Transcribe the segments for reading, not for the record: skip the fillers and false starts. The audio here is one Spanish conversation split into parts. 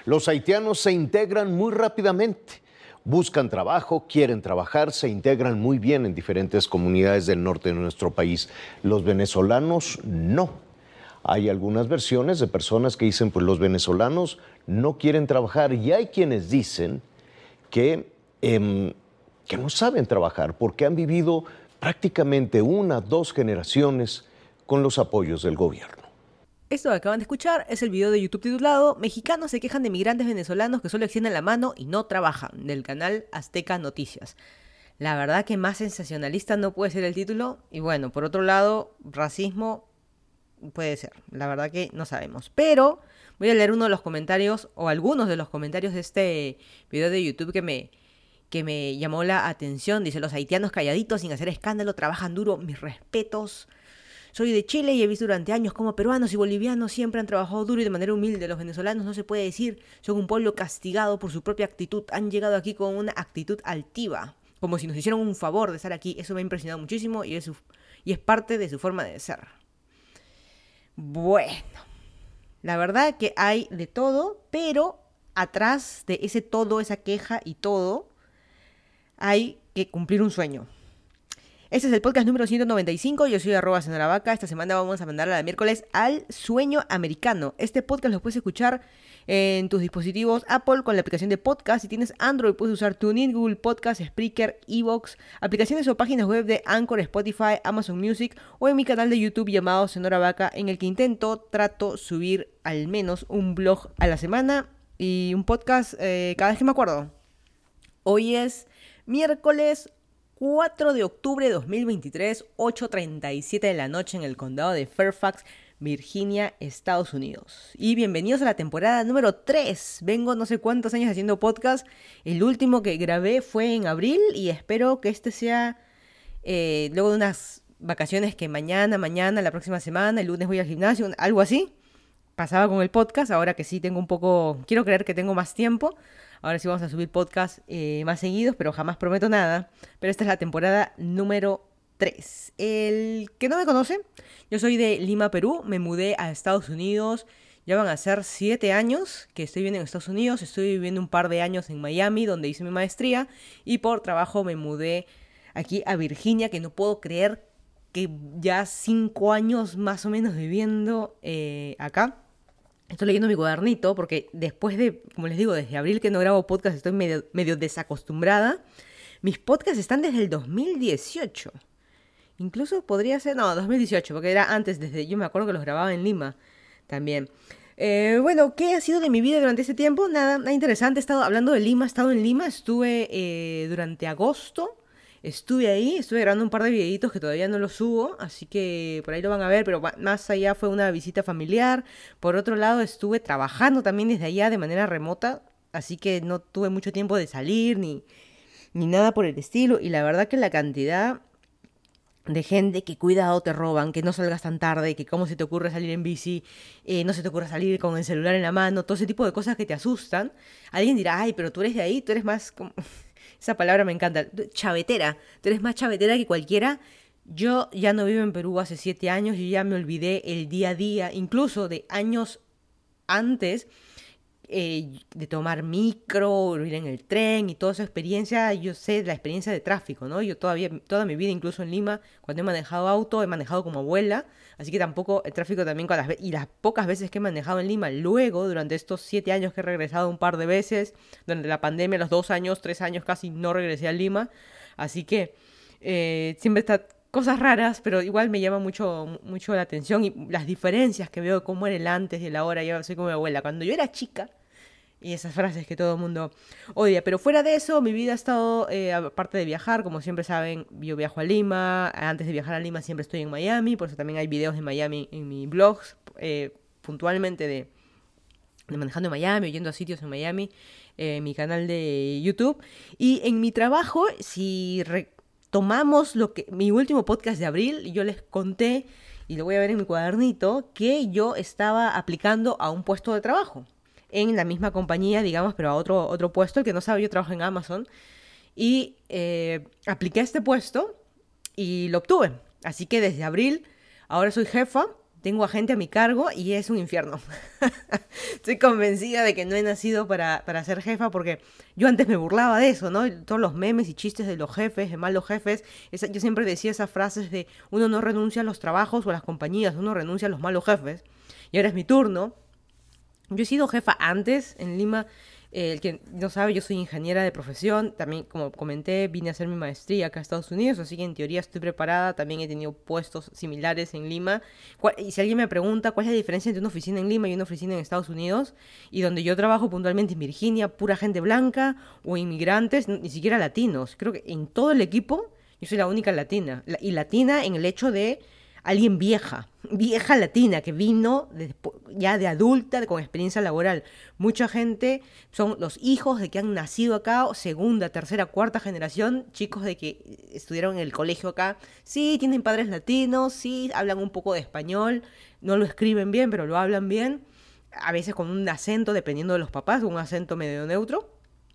Los haitianos se integran muy rápidamente. Buscan trabajo, quieren trabajar, se integran muy bien en diferentes comunidades del norte de nuestro país. Los venezolanos no. Hay algunas versiones de personas que dicen, pues los venezolanos no quieren trabajar, y hay quienes dicen que no saben trabajar porque han vivido prácticamente 1 o 2 generaciones con los apoyos del gobierno. Esto que acaban de escuchar es el video de YouTube titulado "Mexicanos se quejan de migrantes venezolanos que solo extienden la mano y no trabajan", del canal Azteca Noticias. La verdad que más sensacionalista no puede ser el título. Y bueno, por otro lado, racismo puede ser. La verdad que no sabemos. Pero voy a leer uno de los comentarios, o algunos de los comentarios de este video de YouTube que me llamó la atención. Dice: "Los haitianos calladitos, sin hacer escándalo, trabajan duro. Mis respetos. Soy de Chile y he visto durante años cómo peruanos y bolivianos siempre han trabajado duro y de manera humilde. Los venezolanos, no se puede decir, son un pueblo castigado por su propia actitud. Han llegado aquí con una actitud altiva, como si nos hicieran un favor de estar aquí. Eso me ha impresionado muchísimo y es parte de su forma de ser". Bueno, la verdad que hay de todo, pero atrás de ese todo, esa queja y todo, hay que cumplir un sueño. Este es el podcast número 195, yo soy @senoravaca. Esta semana vamos a mandar a la miércoles al sueño americano. Este podcast lo puedes escuchar en tus dispositivos Apple con la aplicación de podcast. Si tienes Android puedes usar TuneIn, Google Podcast, Spreaker, Evox, aplicaciones o páginas web de Anchor, Spotify, Amazon Music o en mi canal de YouTube llamado Senoravaca, en el que trato subir al menos un blog a la semana y un podcast cada vez que me acuerdo. Hoy es miércoles 4 de octubre de 2023, 8:37 de la noche en el condado de Fairfax, Virginia, Estados Unidos. Y bienvenidos a la temporada número 3. Vengo no sé cuántos años haciendo podcast. El último que grabé fue en abril y espero que este sea luego de unas vacaciones que mañana, la próxima semana, el lunes voy al gimnasio, algo así. Pasaba con el podcast, ahora que sí tengo un poco, quiero creer que tengo más tiempo. Ahora sí vamos a subir podcasts más seguidos, pero jamás prometo nada. Pero esta es la temporada número 3. El que no me conoce, yo soy de Lima, Perú. Me mudé a Estados Unidos. Ya van a ser 7 años que estoy viviendo en Estados Unidos. Estoy viviendo un par de años en Miami, donde hice mi maestría. Y por trabajo me mudé aquí a Virginia, que no puedo creer que ya 5 años más o menos viviendo acá. Estoy leyendo mi cuadernito porque después de, como les digo, desde abril que no grabo podcast, estoy medio desacostumbrada. Mis podcasts están desde el 2018. Incluso podría ser, 2018, porque era antes, yo me acuerdo que los grababa en Lima también. Bueno, ¿qué ha sido de mi vida durante ese tiempo? Nada interesante. He estado hablando de Lima, he estado en Lima, estuve durante agosto. Estuve ahí, estuve grabando un par de videitos que todavía no los subo, así que por ahí lo van a ver, pero más allá fue una visita familiar. Por otro lado, estuve trabajando también desde allá de manera remota, así que no tuve mucho tiempo de salir ni nada por el estilo. Y la verdad que la cantidad de gente que cuidado te roban, que no salgas tan tarde, que cómo se te ocurre salir en bici, no se te ocurre salir con el celular en la mano, todo ese tipo de cosas que te asustan. Alguien dirá, ay, pero tú eres de ahí, tú eres más como... Esa palabra me encanta. Chavetera. Tú eres más chavetera que cualquiera. Yo ya no vivo en Perú hace 7 años. Yo ya me olvidé el día a día, incluso de años antes, de tomar micro, ir en el tren y toda esa experiencia. Yo sé la experiencia de tráfico, ¿no? Yo toda mi vida, incluso en Lima, cuando he manejado auto, he manejado como abuela. Así que tampoco el tráfico también y las pocas veces que he manejado en Lima, luego, durante estos 7 años que he regresado un par de veces, durante la pandemia, los 2 años, 3 años casi no regresé a Lima. Así que siempre está cosas raras, pero igual me llama mucho la atención y las diferencias que veo, cómo era el antes y el ahora. Yo soy como mi abuela. Cuando yo era chica, y esas frases que todo el mundo odia. Pero fuera de eso, mi vida ha estado, aparte de viajar, como siempre saben, yo viajo a Lima. Antes de viajar a Lima siempre estoy en Miami, por eso también hay videos de Miami en mi blog, puntualmente de manejando en Miami, yendo a sitios en Miami, mi canal de YouTube. Y en mi trabajo, si retomamos mi último podcast de abril, yo les conté, y lo voy a ver en mi cuadernito, que yo estaba aplicando a un puesto de trabajo en la misma compañía, digamos, pero a otro puesto. El que no sabe, yo trabajo en Amazon. Y apliqué a este puesto y lo obtuve. Así que desde abril, ahora soy jefa tengo a gente a mi cargo y es un infierno. Estoy convencida de que no he nacido para ser jefa porque yo antes me burlaba de eso, ¿no? Todos los memes y chistes de los jefes, de malos jefes. Yo siempre decía esas frases de uno no renuncia a los trabajos o a las compañías, uno renuncia a los malos jefes. Y ahora es mi turno. Yo he sido jefa antes en Lima. El que no sabe, yo soy ingeniera de profesión. También, como comenté, vine a hacer mi maestría acá a Estados Unidos, así que en teoría estoy preparada. También he tenido puestos similares en Lima. Y si alguien me pregunta cuál es la diferencia entre una oficina en Lima y una oficina en Estados Unidos, y donde yo trabajo puntualmente en Virginia, pura gente blanca o inmigrantes, ni siquiera latinos. Creo que en todo el equipo yo soy la única latina. Y latina en el hecho de alguien vieja latina que vino ya de adulta, con experiencia laboral. Mucha gente son los hijos de que han nacido acá, o segunda, tercera, cuarta generación, chicos de que estudiaron en el colegio acá. Sí, tienen padres latinos, sí, hablan un poco de español, no lo escriben bien, pero lo hablan bien. A veces con un acento, dependiendo de los papás, un acento medio neutro.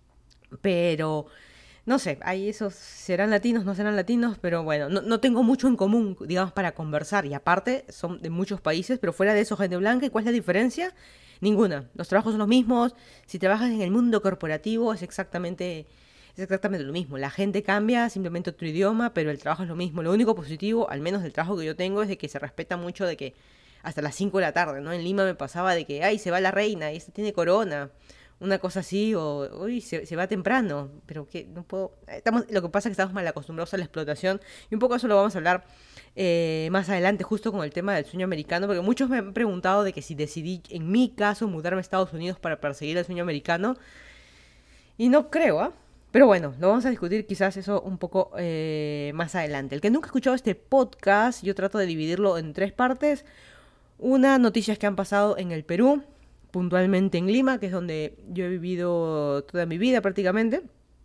Pero no sé, ahí esos serán latinos, no serán latinos, pero bueno, no tengo mucho en común, digamos, para conversar. Y aparte, son de muchos países, pero fuera de eso, gente blanca. ¿Y cuál es la diferencia? Ninguna. Los trabajos son los mismos. Si trabajas en el mundo corporativo, es exactamente lo mismo. La gente cambia, simplemente otro idioma, pero el trabajo es lo mismo. Lo único positivo, al menos del trabajo que yo tengo, es de que se respeta mucho de que hasta las 5 de la tarde, ¿no? En Lima me pasaba de que, ay, se va la reina, y esta tiene corona. Una cosa así, o uy, se va temprano, pero que no puedo. Lo que pasa es que estamos mal acostumbrados a la explotación, y un poco eso lo vamos a hablar más adelante, justo con el tema del sueño americano, porque muchos me han preguntado de que si decidí, en mi caso, mudarme a Estados Unidos para perseguir el sueño americano, y no creo, ¿ah? Pero bueno, lo vamos a discutir quizás eso un poco más adelante. El que nunca ha escuchado este podcast, yo trato de dividirlo en 3 partes. Una, noticias que han pasado en el Perú, puntualmente en Lima, que es donde yo he vivido toda mi vida prácticamente.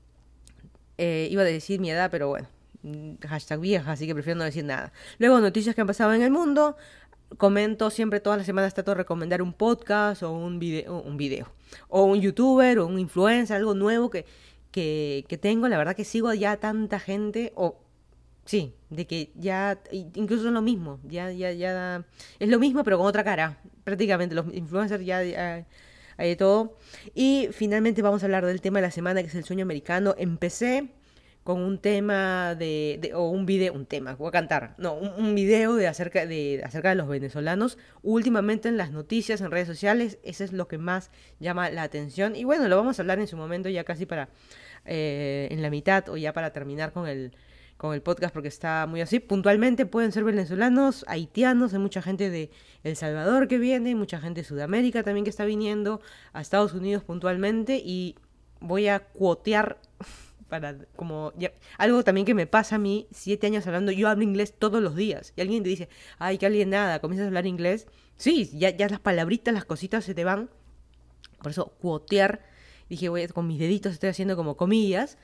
Iba a decir mi edad, pero bueno, hashtag vieja, así que prefiero no decir nada. Luego, noticias que han pasado en el mundo. Comento siempre, todas las semanas trato de recomendar un podcast o un video, o un youtuber o un influencer, algo nuevo que tengo. La verdad que sigo ya tanta gente, sí, de que ya, incluso es lo mismo, ya, es lo mismo pero con otra cara, prácticamente, los influencers ya hay de todo. Y finalmente vamos a hablar del tema de la semana, que es el sueño americano. Empecé con un tema o un video, voy a cantar, no, un video acerca de los venezolanos. Últimamente en las noticias, en redes sociales, eso es lo que más llama la atención. Y bueno, lo vamos a hablar en su momento, ya casi para, en la mitad, o ya para terminar con el podcast, porque está muy así. Puntualmente pueden ser venezolanos, haitianos, hay mucha gente de El Salvador que viene, mucha gente de Sudamérica también que está viniendo a Estados Unidos puntualmente, y voy a cuotear para algo también que me pasa a mí, 7 años hablando, yo hablo inglés todos los días, y alguien te dice, ay, qué alienada, comienzas a hablar inglés. Sí, ya las palabritas, las cositas se te van. Por eso cuotear, dije, con mis deditos estoy haciendo como comillas.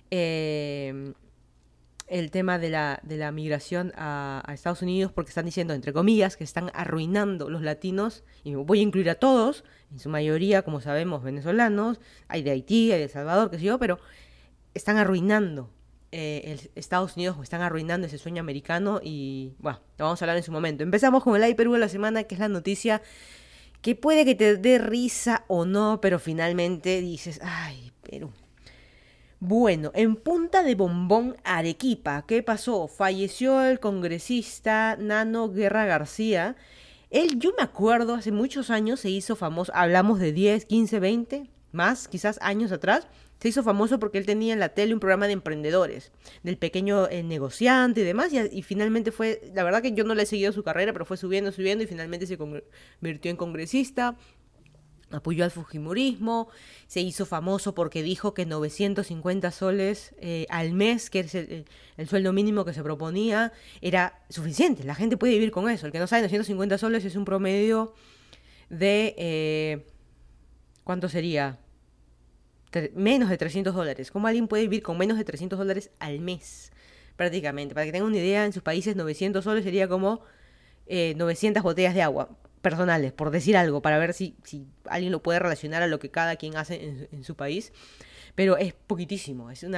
El tema de la migración a Estados Unidos, porque están diciendo, entre comillas, que están arruinando los latinos, y me voy a incluir a todos, en su mayoría, como sabemos, venezolanos, hay de Haití, hay de El Salvador, qué sé yo, pero están arruinando Estados Unidos, o están arruinando ese sueño americano, y bueno, lo vamos a hablar en su momento. Empezamos con el Ay Perú de la semana, que es la noticia que puede que te dé risa o no, pero finalmente dices, ay, Perú. Bueno, en Punta de Bombón, Arequipa, ¿qué pasó? Falleció el congresista Nano Guerra García. Él, yo me acuerdo, hace muchos años se hizo famoso, hablamos de 10, 15, 20, más, quizás años atrás, se hizo famoso porque él tenía en la tele un programa de emprendedores, del pequeño negociante y demás, y finalmente fue, la verdad que yo no le he seguido su carrera, pero fue subiendo, y finalmente se convirtió en congresista. Apoyó al fujimorismo, se hizo famoso porque dijo que 950 soles al mes, que es el sueldo mínimo que se proponía, era suficiente. La gente puede vivir con eso. El que no sabe, 950 soles es un promedio de... ¿cuánto sería? Menos de $300. ¿Cómo alguien puede vivir con menos de $300 al mes? Prácticamente. Para que tengan una idea, en sus países 900 soles sería como 900 botellas de agua. personales, por decir algo, para ver si alguien lo puede relacionar a lo que cada quien hace en su país. Pero es poquitísimo, es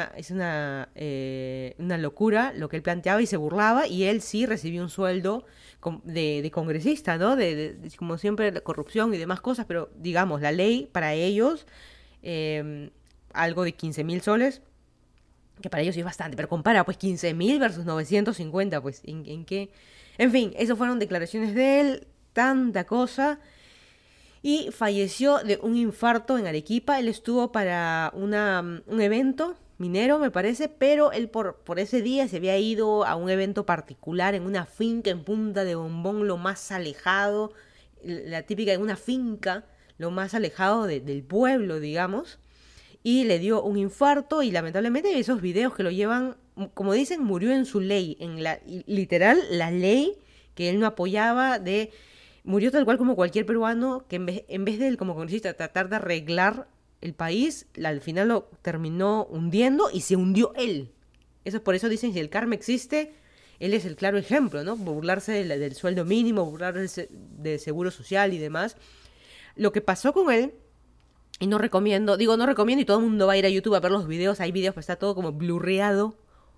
una locura lo que él planteaba y se burlaba, y él sí recibió un sueldo de congresista, ¿no? Como siempre, la corrupción y demás cosas, pero digamos, la ley para ellos, algo de 15.000 soles, que para ellos sí es bastante, pero compara, pues 15.000 versus 950, pues, ¿en qué? En fin, esas fueron declaraciones de él, tanta cosa. Y falleció de un infarto en Arequipa. Él estuvo para un evento minero, me parece, pero él por ese día se había ido a un evento particular en una finca en Punta de Bombón, lo más alejado, la típica en una finca, lo más alejado del pueblo, digamos, y le dio un infarto y lamentablemente esos videos que lo llevan, como dicen, murió en su ley, literal, la ley que él no apoyaba de... Murió tal cual como cualquier peruano que en vez de él como congresista tratar de arreglar el país, al final lo terminó hundiendo y se hundió él. Eso por eso dicen, si el karma existe, él es el claro ejemplo, ¿no? Burlarse del sueldo mínimo, burlarse del seguro social y demás. Lo que pasó con él, y no recomiendo y todo el mundo va a ir a YouTube a ver los videos, hay videos, pues está todo como blurreado,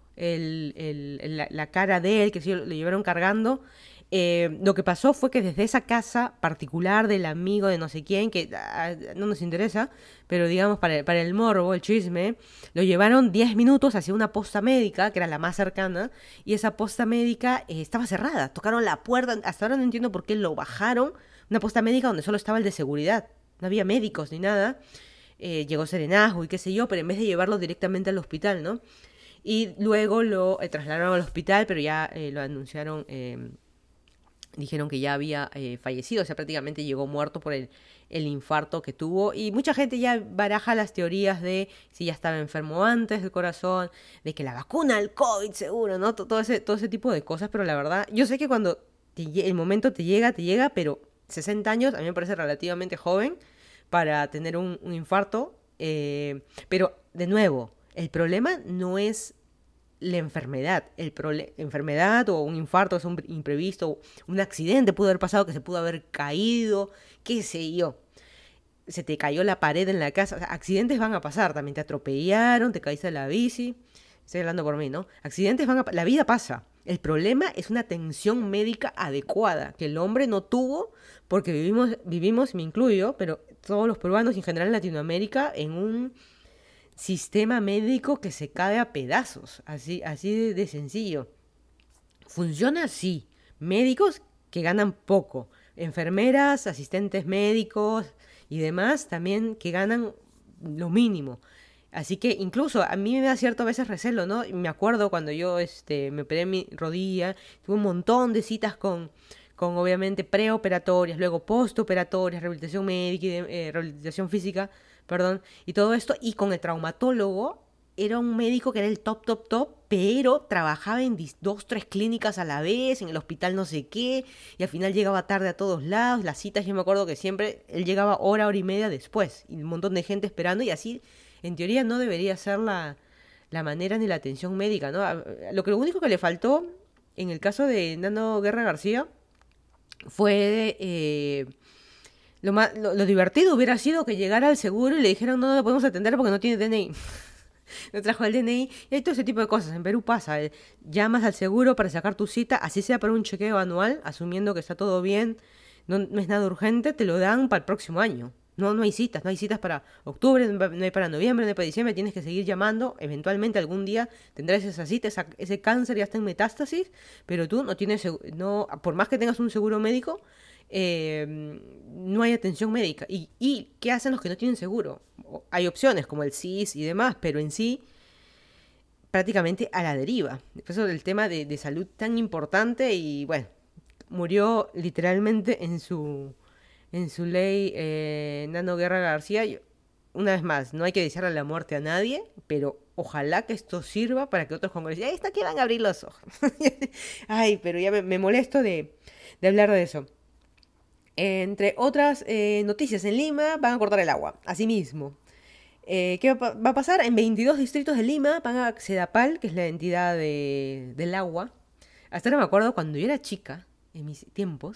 la cara de él, que sí lo llevaron cargando. Lo que pasó fue que desde esa casa particular del amigo de no sé quién, que no nos interesa, pero digamos para el morbo, el chisme, lo llevaron 10 minutos hacia una posta médica, que era la más cercana, y esa posta médica estaba cerrada. Tocaron la puerta, hasta ahora no entiendo por qué lo bajaron, una posta médica donde solo estaba el de seguridad, no había médicos ni nada. Llegó serenazgo y qué sé yo, pero en vez de llevarlo directamente al hospital, ¿no? Y luego lo trasladaron al hospital, pero ya lo anunciaron... dijeron que ya había fallecido, o sea, prácticamente llegó muerto por el infarto que tuvo. Y mucha gente ya baraja las teorías de si ya estaba enfermo antes del corazón, de que la vacuna, el COVID, seguro, ¿no? Todo ese tipo de cosas, pero la verdad, yo sé que cuando el momento te llega, pero 60 años a mí me parece relativamente joven para tener un infarto. Pero, de nuevo, el problema no es la enfermedad, enfermedad o un infarto, es un imprevisto, un accidente pudo haber pasado, que se pudo haber caído, qué sé yo, se te cayó la pared en la casa, o sea, accidentes van a pasar, también te atropellaron, te caíste de la bici, estoy hablando por mí, ¿no? Accidentes la vida pasa, el problema es una atención médica adecuada, que el hombre no tuvo, porque vivimos, me incluyo, pero todos los peruanos y en general en Latinoamérica, en un sistema médico que se cae a pedazos, así de sencillo. Funciona así. Médicos que ganan poco, enfermeras, asistentes médicos y demás también que ganan lo mínimo. Así que incluso a mí me da cierto a veces recelo, ¿no? Me acuerdo cuando yo me operé mi rodilla, tuve un montón de citas con obviamente preoperatorias, luego postoperatorias, rehabilitación médica y rehabilitación física, perdón, y todo esto, y con el traumatólogo, era un médico que era el top, pero trabajaba en 2, 3 clínicas a la vez, en el hospital no sé qué, y al final llegaba tarde a todos lados, las citas, yo me acuerdo que siempre él llegaba hora y media después, y un montón de gente esperando, y así, en teoría, no debería ser la manera ni la atención médica, ¿no? Lo único que le faltó, en el caso de Nano Guerra García, fue... Lo divertido hubiera sido que llegara al seguro y le dijeran no lo podemos atender porque no tiene DNI. No trajo el DNI. Y hay todo ese tipo de cosas. En Perú pasa. Llamas al seguro para sacar tu cita, así sea para un chequeo anual, asumiendo que está todo bien, no es nada urgente, te lo dan para el próximo año. No hay citas para octubre, no hay para noviembre, no hay para diciembre, tienes que seguir llamando. Eventualmente algún día tendrás esa cita, ese cáncer ya está en metástasis, pero tú no tienes, por más que tengas un seguro médico, no hay atención médica. ¿Y qué hacen los que no tienen seguro? Hay opciones como el CIS y demás, pero en sí prácticamente a la deriva. Por eso el tema de salud tan importante y bueno, murió literalmente en su ley Nano Guerra García. Una vez más, no hay que desearle la muerte a nadie, pero ojalá que esto sirva para que otros congresistas, ahí está que van a abrir los ojos. Ay, pero ya me molesto de hablar de eso. Entre otras noticias, en Lima van a cortar el agua, asimismo. ¿Qué va a pasar? En 22 distritos de Lima van a Sedapal, que es la entidad del agua. Hasta ahora me acuerdo cuando yo era chica, en mis tiempos,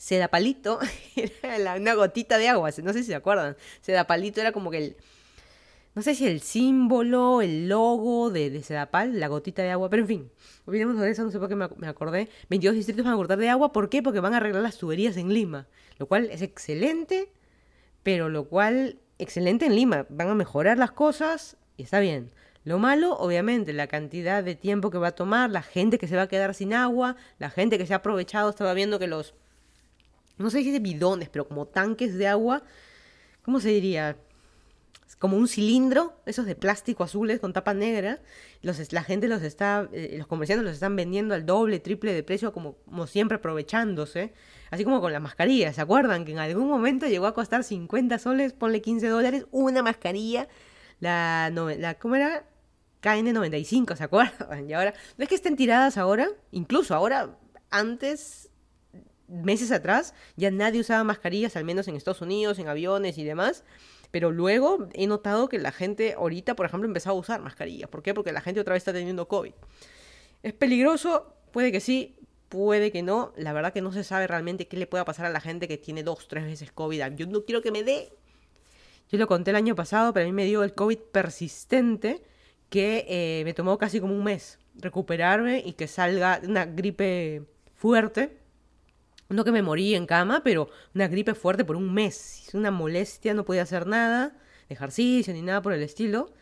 Sedapalito era una gotita de agua, no sé si se acuerdan. Sedapalito era como que no sé si el símbolo, el logo de Sedapal, la gotita de agua, pero en fin, olvidémonos de eso, no sé por qué me acordé. 22 distritos van a cortar de agua, ¿por qué? Porque van a arreglar las tuberías en Lima, lo cual es excelente, pero excelente en Lima, van a mejorar las cosas y está bien. Lo malo, obviamente, la cantidad de tiempo que va a tomar, la gente que se va a quedar sin agua, la gente que se ha aprovechado, estaba viendo que no sé si es de bidones, pero como tanques de agua, ¿cómo se diría? Como un cilindro, esos de plástico azules con tapa negra, la gente los comerciantes los están vendiendo al doble, triple de precio, como siempre aprovechándose, así como con las mascarillas, ¿se acuerdan? Que en algún momento llegó a costar 50 soles, ponle $15, una mascarilla, ¿cómo era? KN95, ¿se acuerdan? Y ahora, no es que estén tiradas ahora, incluso ahora, antes, meses atrás, ya nadie usaba mascarillas, al menos en Estados Unidos, en aviones y demás. Pero luego he notado que la gente ahorita, por ejemplo, empezó a usar mascarillas. ¿Por qué? Porque la gente otra vez está teniendo COVID. ¿Es peligroso? Puede que sí, puede que no. La verdad que no se sabe realmente qué le pueda pasar a la gente que tiene 2, 3 veces COVID. Yo no quiero que me dé. Yo lo conté el año pasado, pero a mí me dio el COVID persistente que me tomó casi como un mes recuperarme y que salga una gripe fuerte. No que me morí en cama, pero una gripe fuerte por un mes. Es una molestia, no podía hacer nada, de ejercicio ni nada por el estilo.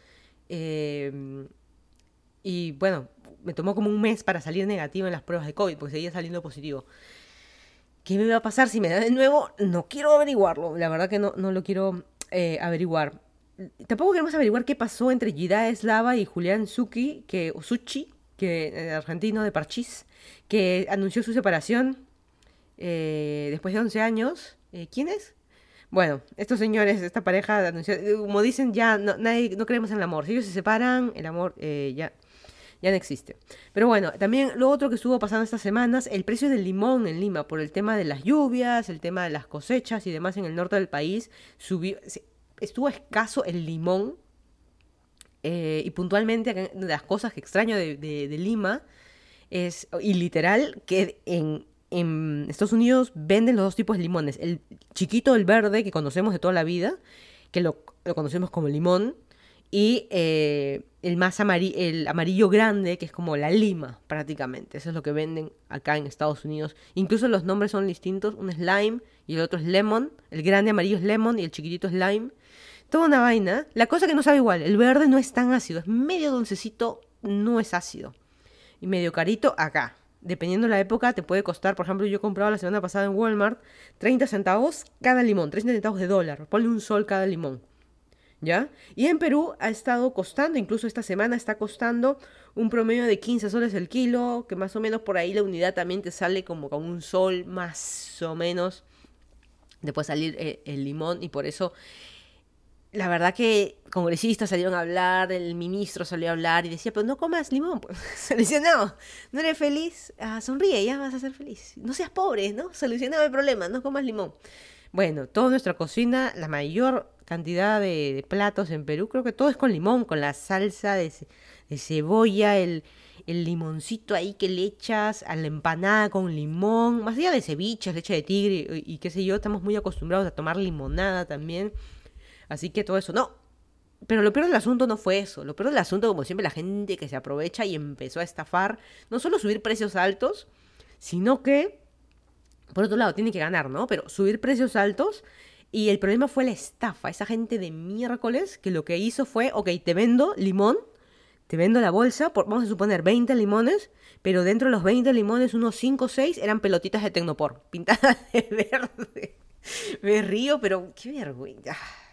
Y bueno, me tomó como un mes para salir negativo en las pruebas de COVID, porque seguía saliendo positivo. ¿Qué me va a pasar si me da de nuevo? No quiero averiguarlo. La verdad que no lo quiero averiguar. Tampoco queremos averiguar qué pasó entre Gida Eslava y Julián Suchi, argentino de Parchís, que anunció su separación después de 11 años. ¿Quién es? Bueno, estos señores, esta pareja, como dicen, ya no creemos en el amor. Si ellos se separan, el amor ya no existe. Pero bueno, también lo otro que estuvo pasando estas semanas, el precio del limón en Lima, por el tema de las lluvias, el tema de las cosechas y demás en el norte del país, estuvo escaso el limón. Y puntualmente, de las cosas que extraño de Lima, y literal, que en Estados Unidos venden los dos tipos de limones. El chiquito, el verde, que conocemos de toda la vida, que lo conocemos como limón, y el amarillo grande, que es como la lima, prácticamente. Eso es lo que venden acá en Estados Unidos. Incluso los nombres son distintos. Uno es lime y el otro es lemon. El grande amarillo es lemon y el chiquitito es lime. Toda una vaina. La cosa que no sabe igual. El verde no es tan ácido. Es medio dulcecito, no es ácido. Y medio carito acá. Dependiendo de la época, te puede costar, por ejemplo, yo compraba la semana pasada en Walmart 30 centavos cada limón, 30 centavos de dólar, ponle un sol cada limón, ¿ya? Y en Perú ha estado costando, incluso esta semana está costando un promedio de 15 soles el kilo, que más o menos por ahí la unidad también te sale como con un sol, más o menos, te puede salir el limón, y por eso la verdad que congresistas salieron a hablar, el ministro salió a hablar y decía, pero no comas limón. Pues solucionado. ¿No eres feliz? Sonríe, ya vas a ser feliz. No seas pobre, ¿no? Solucionado el problema, no comas limón. Bueno, toda nuestra cocina, la mayor cantidad de platos en Perú, creo que todo es con limón, con la salsa de cebolla, el limoncito ahí que le echas a la empanada con limón, más allá de ceviches, leche de tigre y qué sé yo, estamos muy acostumbrados a tomar limonada también. Así que todo eso, no. Pero lo peor del asunto no fue eso. Lo peor del asunto, como siempre, la gente que se aprovecha y empezó a estafar, no solo subir precios altos, sino que, por otro lado, tienen que ganar, ¿no? Pero subir precios altos, y el problema fue la estafa. Esa gente de miércoles que lo que hizo fue, ok, te vendo limón, te vendo la bolsa, vamos a suponer 20 limones, pero dentro de los 20 limones, unos 5 o 6 eran pelotitas de Tecnopor, pintadas de verde. Me río, pero qué vergüenza.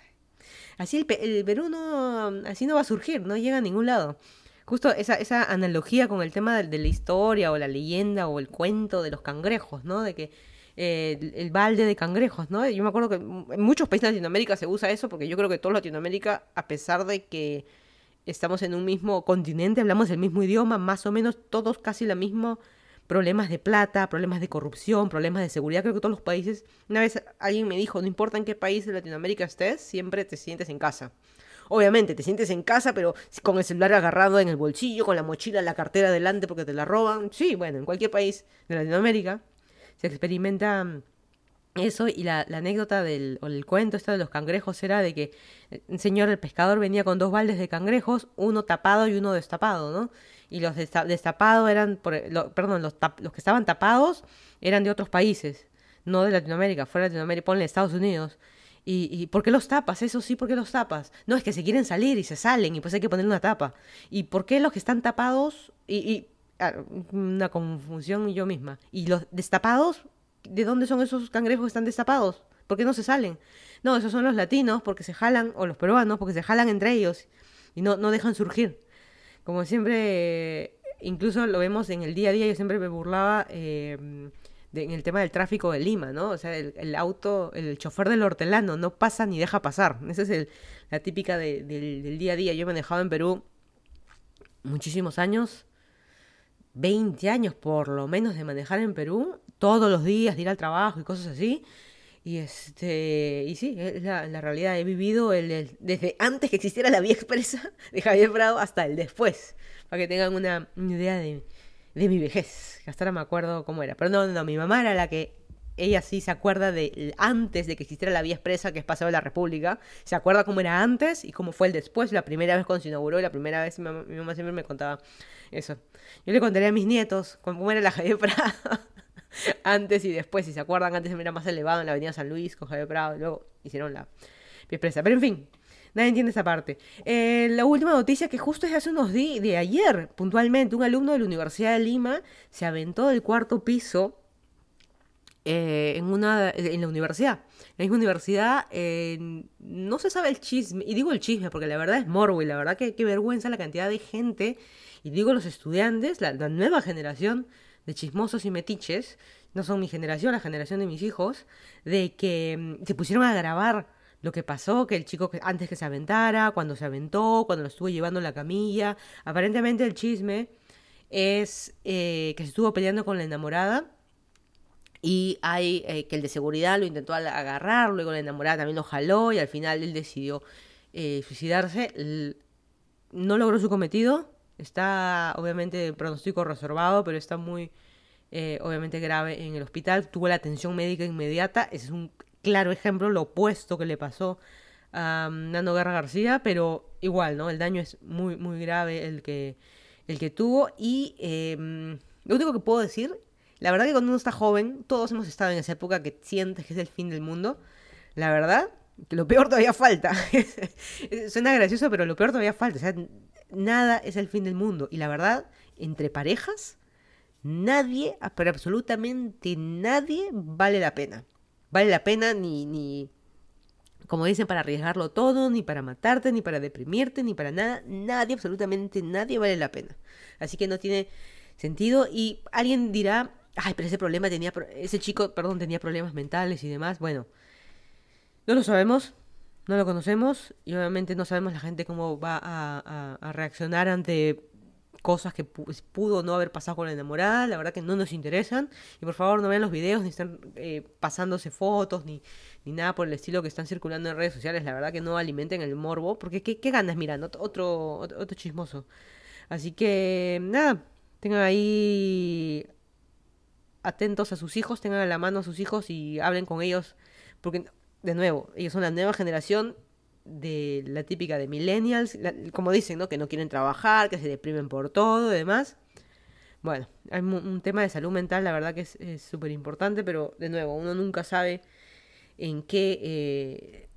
Así el Perú así no va a surgir, no llega a ningún lado. Justo esa analogía con el tema de la historia o la leyenda o el cuento de los cangrejos, ¿no? De que el balde de cangrejos, ¿no? Yo me acuerdo que en muchos países de Latinoamérica se usa eso, porque yo creo que toda Latinoamérica, a pesar de que estamos en un mismo continente, hablamos el mismo idioma, más o menos todos casi la misma. Problemas de plata, problemas de corrupción, problemas de seguridad. Creo que todos los países... Una vez alguien me dijo, no importa en qué país de Latinoamérica estés, siempre te sientes en casa. Obviamente, te sientes en casa, pero con el celular agarrado en el bolsillo, con la mochila, la cartera delante porque te la roban. Sí, bueno, en cualquier país de Latinoamérica se experimenta Eso, y la anécdota o el cuento de los cangrejos era de que un señor, el pescador, venía con 2 baldes de cangrejos, uno tapado y uno destapado, ¿no? Y los destapados eran, perdón, los que estaban tapados eran de otros países, no de Latinoamérica, fuera de Latinoamérica, ponle Estados Unidos. ¿Y por qué los tapas? Eso sí, ¿por qué los tapas? No, es que se quieren salir y se salen y pues hay que ponerle una tapa. ¿Y por qué los que están tapados? Una confusión yo misma. ¿Y los destapados? ¿De dónde son esos cangrejos que están destapados? ¿Por qué no se salen? No, esos son los latinos porque se jalan, o los peruanos porque se jalan entre ellos y no dejan surgir. Como siempre, incluso lo vemos en el día a día, yo siempre me burlaba en el tema del tráfico de Lima, ¿no? O sea, el chofer del hortelano no pasa ni deja pasar. Esa es la típica del día a día. Yo he manejado en Perú muchísimos años, 20 años por lo menos de manejar en Perú, todos los días de ir al trabajo y cosas así. Y sí, es la realidad. He vivido desde antes que existiera la vía expresa de Javier Prado hasta el después, para que tengan una idea de mi vejez, que hasta ahora me acuerdo cómo era. Pero no, mi mamá era la que, ella sí se acuerda de antes de que existiera la vía expresa, que es Paseo de la República, se acuerda cómo era antes y cómo fue el después, la primera vez cuando se inauguró, y la primera vez mi mamá siempre me contaba eso. Yo le contaré a mis nietos cómo era la Javier Prado antes y después, si se acuerdan, antes era más elevado en la avenida San Luis con Javier Prado, y luego hicieron la vía expresa. Pero en fin, nadie entiende esa parte. La última noticia, que justo es hace unos días, de ayer, puntualmente, un alumno de la Universidad de Lima se aventó del 4.º piso en la universidad. En la misma universidad, no se sabe el chisme, y digo el chisme porque la verdad es morbo, y la verdad que qué vergüenza la cantidad de gente, y digo los estudiantes, la nueva generación de chismosos y metiches, no son mi generación, la generación de mis hijos, de que se pusieron a grabar lo que pasó, que el chico antes que se aventara, cuando se aventó, cuando lo estuvo llevando en la camilla. Aparentemente el chisme es que se estuvo peleando con la enamorada, y hay que el de seguridad lo intentó agarrar, luego la enamorada también lo jaló y al final él decidió suicidarse. No logró su cometido, está obviamente pronóstico reservado, pero está muy obviamente grave en el hospital, tuvo la atención médica inmediata. Ese es un claro ejemplo, lo opuesto que le pasó a Nando Guerra García, pero igual, ¿no? El daño es muy, muy grave el que tuvo. Y lo único que puedo decir, la verdad que cuando uno está joven, todos hemos estado en esa época que sientes que es el fin del mundo. La verdad, que lo peor todavía falta. Suena gracioso, pero lo peor todavía falta. O sea, nada es el fin del mundo. Y la verdad, entre parejas, nadie, pero absolutamente nadie vale la pena. Vale la pena ni como dicen, para arriesgarlo todo, ni para matarte, ni para deprimirte, ni para nada. Nadie, absolutamente nadie vale la pena. Así que no tiene sentido. Y alguien dirá, ay, pero ese chico, perdón, tenía problemas mentales y demás. Bueno, no lo sabemos, no lo conocemos, y obviamente no sabemos la gente cómo va a reaccionar ante cosas que pudo no haber pasado con la enamorada. La verdad que no nos interesan, y por favor no vean los videos, ni están pasándose fotos, ni nada por el estilo que están circulando en redes sociales. La verdad que no alimenten el morbo, porque ¿qué ganas mirando? Otro chismoso. Así que nada, tengan ahí atentos a sus hijos, tengan a la mano a sus hijos y hablen con ellos, porque de nuevo, ellos son la nueva generación de la típica de millennials, como dicen, ¿no? Que no quieren trabajar, que se deprimen por todo y demás. Bueno, hay un tema de salud mental, la verdad que es súper importante, pero de nuevo, uno nunca sabe en qué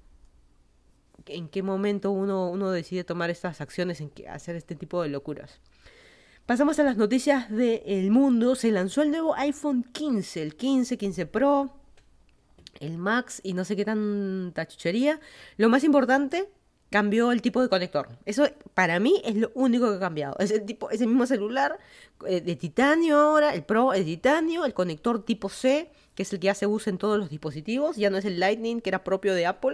momento uno decide tomar estas acciones, hacer este tipo de locuras. Pasamos a las noticias del mundo. Se lanzó el nuevo iPhone 15, el 15 Pro, el Max y no sé qué tanta chuchería. Lo más importante, cambió el tipo de conector. Eso para mí es lo único que ha cambiado. Es ese mismo celular de titanio ahora, el Pro es de titanio, el conector tipo C, que es el que ya se usa en todos los dispositivos, ya no es el Lightning que era propio de Apple.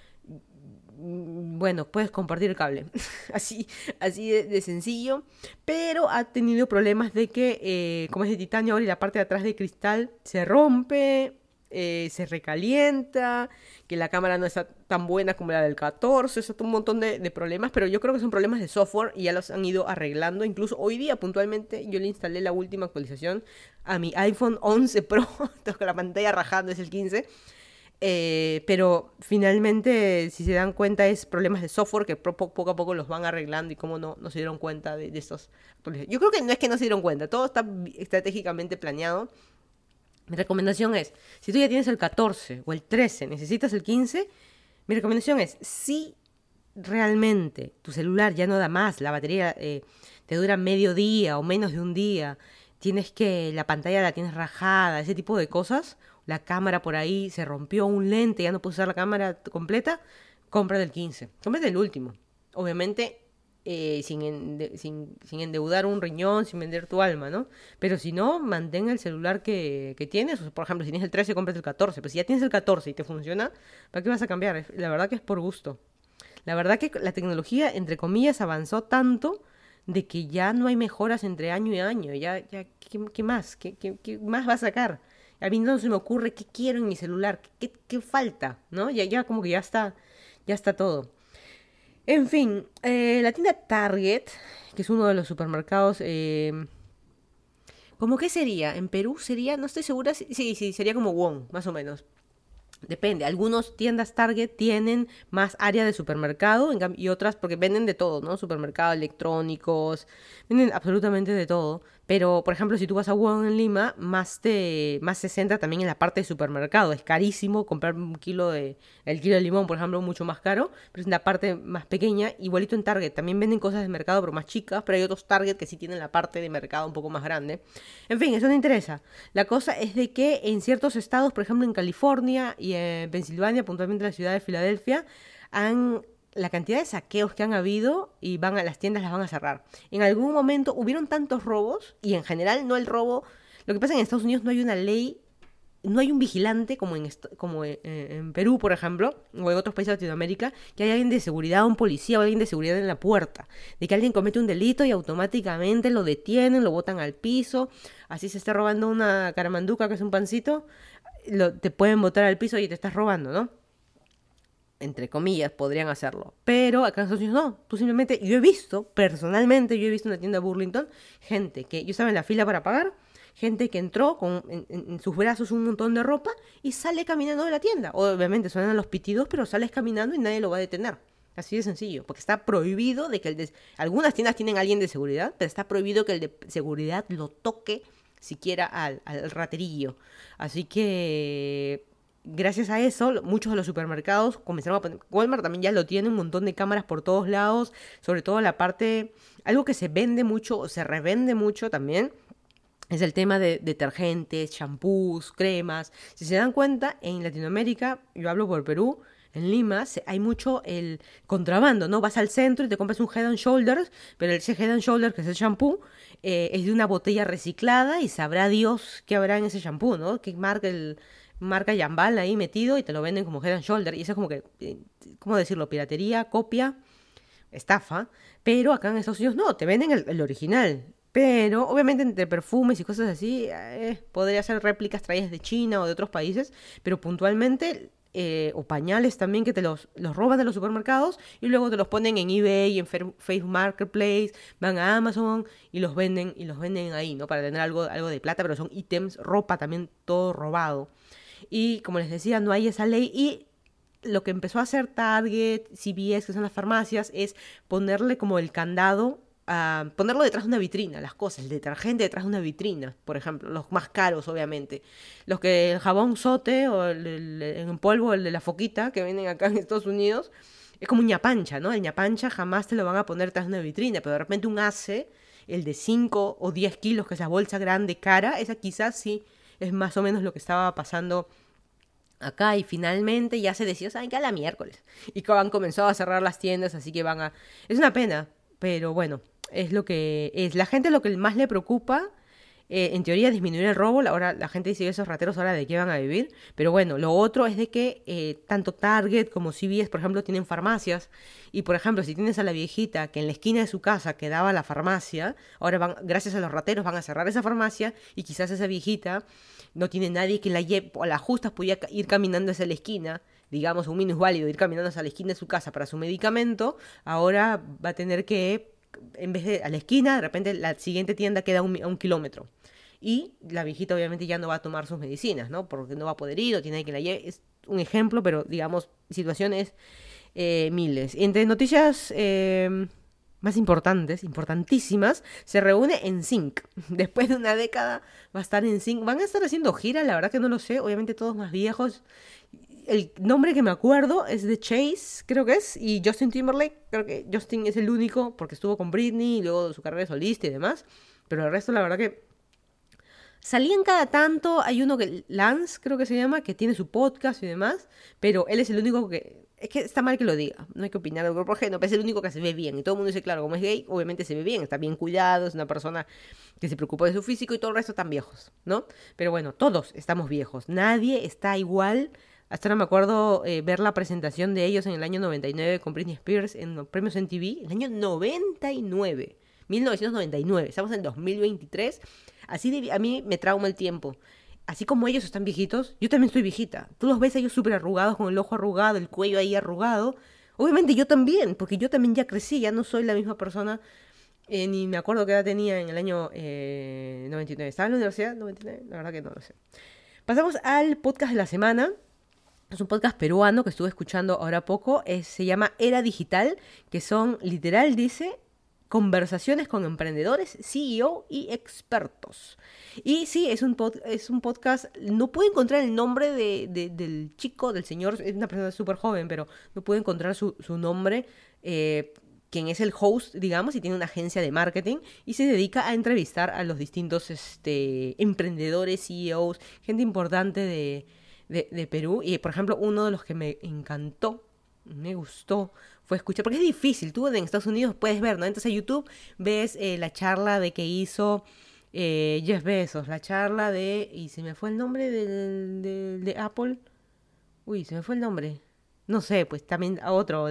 Bueno, puedes compartir el cable. así de sencillo. Pero ha tenido problemas de que, como es de titanio ahora y la parte de atrás de cristal se rompe. se recalienta, que la cámara no está tan buena como la del 14, eso un montón de problemas, pero yo creo que son problemas de software y ya los han ido arreglando. Incluso hoy día puntualmente yo le instalé la última actualización a mi iPhone 11 Pro, con la pantalla rajando, es el 15. Pero finalmente, si se dan cuenta, es problemas de software que poco a poco los van arreglando y cómo no se dieron cuenta de estos actualizaciones. Yo creo que no es que no se dieron cuenta, todo está estratégicamente planeado. Mi recomendación es, si tú ya tienes el 14 o el 13, necesitas el 15, mi recomendación es, si realmente tu celular ya no da más, la batería te dura medio día o menos de un día, la pantalla la tienes rajada, ese tipo de cosas, la cámara por ahí se rompió un lente, ya no puedes usar la cámara completa, compra del 15, compra del último. Obviamente sin endeudar un riñón, sin vender tu alma, ¿no? Pero si no, mantén el celular que tienes. O sea, por ejemplo, si tienes el 13, cómprate el 14. Pero si ya tienes el 14 y te funciona, ¿para qué vas a cambiar? La verdad que es por gusto. La verdad que la tecnología, entre comillas, avanzó tanto de que ya no hay mejoras entre año y año. ¿Qué más? ¿Qué más va a sacar? A mí no se me ocurre qué quiero en mi celular, qué falta, ¿no? Ya como que ya está todo. En fin, la tienda Target, que es uno de los supermercados, ¿cómo qué sería? En Perú sería, no estoy segura, sí, sería como Wong, más o menos. Depende, algunas tiendas Target tienen más área de supermercado y otras porque venden de todo, ¿no? Supermercados electrónicos, venden absolutamente de todo. Pero, por ejemplo, si tú vas a Wong en Lima, más se centra también en la parte de supermercado. Es carísimo comprar el kilo de limón, por ejemplo, mucho más caro, pero es la parte más pequeña. Igualito en Target, también venden cosas de mercado, pero más chicas, pero hay otros Target que sí tienen la parte de mercado un poco más grande. En fin, eso no interesa. La cosa es de que en ciertos estados, por ejemplo en California y en Pensilvania, puntualmente en la ciudad de Filadelfia, la cantidad de saqueos que han habido y las tiendas las van a cerrar. En algún momento hubieron tantos robos y en general no el robo. Lo que pasa es que en Estados Unidos no hay una ley, no hay un vigilante como en Perú, por ejemplo, o en otros países de Latinoamérica, que hay alguien de seguridad, un policía o alguien de seguridad en la puerta, de que alguien comete un delito y automáticamente lo detienen, lo botan al piso, así se está robando una caramanduca que es un pancito, te pueden botar al piso y te estás robando, ¿no? Entre comillas, podrían hacerlo. Pero acá en Estados Unidos no. Tú simplemente, personalmente, yo he visto en la tienda Burlington, gente que yo estaba en la fila para pagar, gente que entró con en sus brazos un montón de ropa y sale caminando de la tienda. Obviamente suenan los pitidos, pero sales caminando y nadie lo va a detener. Así de sencillo, porque está prohibido de que algunas tiendas tienen a alguien de seguridad, pero está prohibido que el de seguridad lo toque siquiera al raterillo. Así que gracias a eso, muchos de los supermercados comenzaron a poner, Walmart también ya lo tiene, un montón de cámaras por todos lados, sobre todo la parte, algo que se vende mucho o se revende mucho también, es el tema de detergentes, champús, cremas. Si se dan cuenta, en Latinoamérica, yo hablo por Perú, en Lima hay mucho el contrabando, ¿no? Vas al centro y te compras un Head and Shoulders, pero ese Head and Shoulders, que es el champú, es de una botella reciclada y sabrá Dios qué habrá en ese champú, ¿no? Qué marca Jambal ahí metido y te lo venden como Head and Shoulder. Y eso es como que, ¿cómo decirlo? Piratería, copia, estafa. Pero acá en Estados Unidos no, te venden el original. Pero obviamente entre perfumes y cosas así, podría ser réplicas traídas de China o de otros países. Pero puntualmente, o pañales también que te los roban de los supermercados y luego te los ponen en eBay, en Facebook Marketplace, van a Amazon y los venden ahí, ¿no? Para tener algo de plata, pero son ítems, ropa también, todo robado. Y como les decía, no hay esa ley y lo que empezó a hacer Target, CVS, que son las farmacias, es ponerle como el candado, ponerlo detrás de una vitrina, las cosas, el detergente detrás de una vitrina, por ejemplo, los más caros obviamente. El jabón Sote o en polvo, el de la foquita que venden acá en Estados Unidos, es como un ñapancha, ¿no? El ñapancha jamás te lo van a poner detrás de una vitrina, pero de repente un Ace, el de 5 o 10 kilos, que es la bolsa grande, cara, esa quizás sí es más o menos lo que estaba pasando acá y finalmente ya se decidió, ¿saben qué? A la miércoles. Y han comenzado a cerrar las tiendas, así que Es una pena, pero bueno, es lo que es. La gente lo que más le preocupa En teoría disminuir el robo, ahora la gente dice esos rateros ahora de qué van a vivir, pero bueno, lo otro es de que tanto Target como CVS, por ejemplo, tienen farmacias, y por ejemplo, si tienes a la viejita que en la esquina de su casa quedaba la farmacia, ahora van, gracias a los rateros van a cerrar esa farmacia, y quizás esa viejita no tiene nadie que la lleve, o a las justas podía ir caminando hacia la esquina, digamos, un minusválido, ir caminando hacia la esquina de su casa para su medicamento, ahora va a tener que, en vez de a la esquina, de repente la siguiente tienda queda a un kilómetro. Y la viejita obviamente ya no va a tomar sus medicinas, ¿no? Porque no va a poder ir o tiene que la lleve. Es un ejemplo, pero digamos, situaciones miles. Entre noticias más importantes, importantísimas, se reúne en Sync. Después de una década va a estar en Sync. Van a estar haciendo giras, la verdad que no lo sé. Obviamente todos más viejos. El nombre que me acuerdo es de Chase, creo que es, y Justin Timberlake. Creo que Justin es el único porque estuvo con Britney y luego su carrera de solista y demás. Pero el resto, la verdad que salían cada tanto. Hay uno que, Lance, creo que se llama, que tiene su podcast y demás. Pero él es el único que. Es que está mal que lo diga. No hay que opinar del grupo género, pero es el único que se ve bien. Y todo el mundo dice, claro, como es gay, obviamente se ve bien, está bien cuidado, es una persona que se preocupa de su físico y todo el resto están viejos, ¿no? Pero bueno, todos estamos viejos. Nadie está igual. Hasta ahora me acuerdo ver la presentación de ellos en el año 99 con Britney Spears en los premios MTV. El año 99. 1999. Estamos en 2023. A mí me trauma el tiempo. Así como ellos están viejitos, yo también estoy viejita. Tú los ves a ellos súper arrugados, con el ojo arrugado, el cuello ahí arrugado. Obviamente yo también, porque yo también ya crecí, ya no soy la misma persona. Ni me acuerdo qué edad tenía en el año 99. ¿Estaba en la universidad? 99, la verdad que no lo sé. Pasamos al podcast de la semana. Es un podcast peruano que estuve escuchando ahora poco. Se llama Era Digital, que son, literal, dice, conversaciones con emprendedores, CEO y expertos. Y sí, es un podcast. No puedo encontrar el nombre del chico, del señor. Es una persona súper joven, pero no puedo encontrar su nombre. Quien es el host, digamos, y tiene una agencia de marketing y se dedica a entrevistar a los distintos emprendedores, CEOs, gente importante de Perú. Y, por ejemplo, uno de los que me encantó, me gustó, fue escuchar, porque es difícil, tú en Estados Unidos puedes ver, ¿no? Entonces a YouTube ves la charla de que hizo Jeff Bezos, la charla y se me fue el nombre de Apple. Uy, se me fue el nombre. No sé, pues también a otro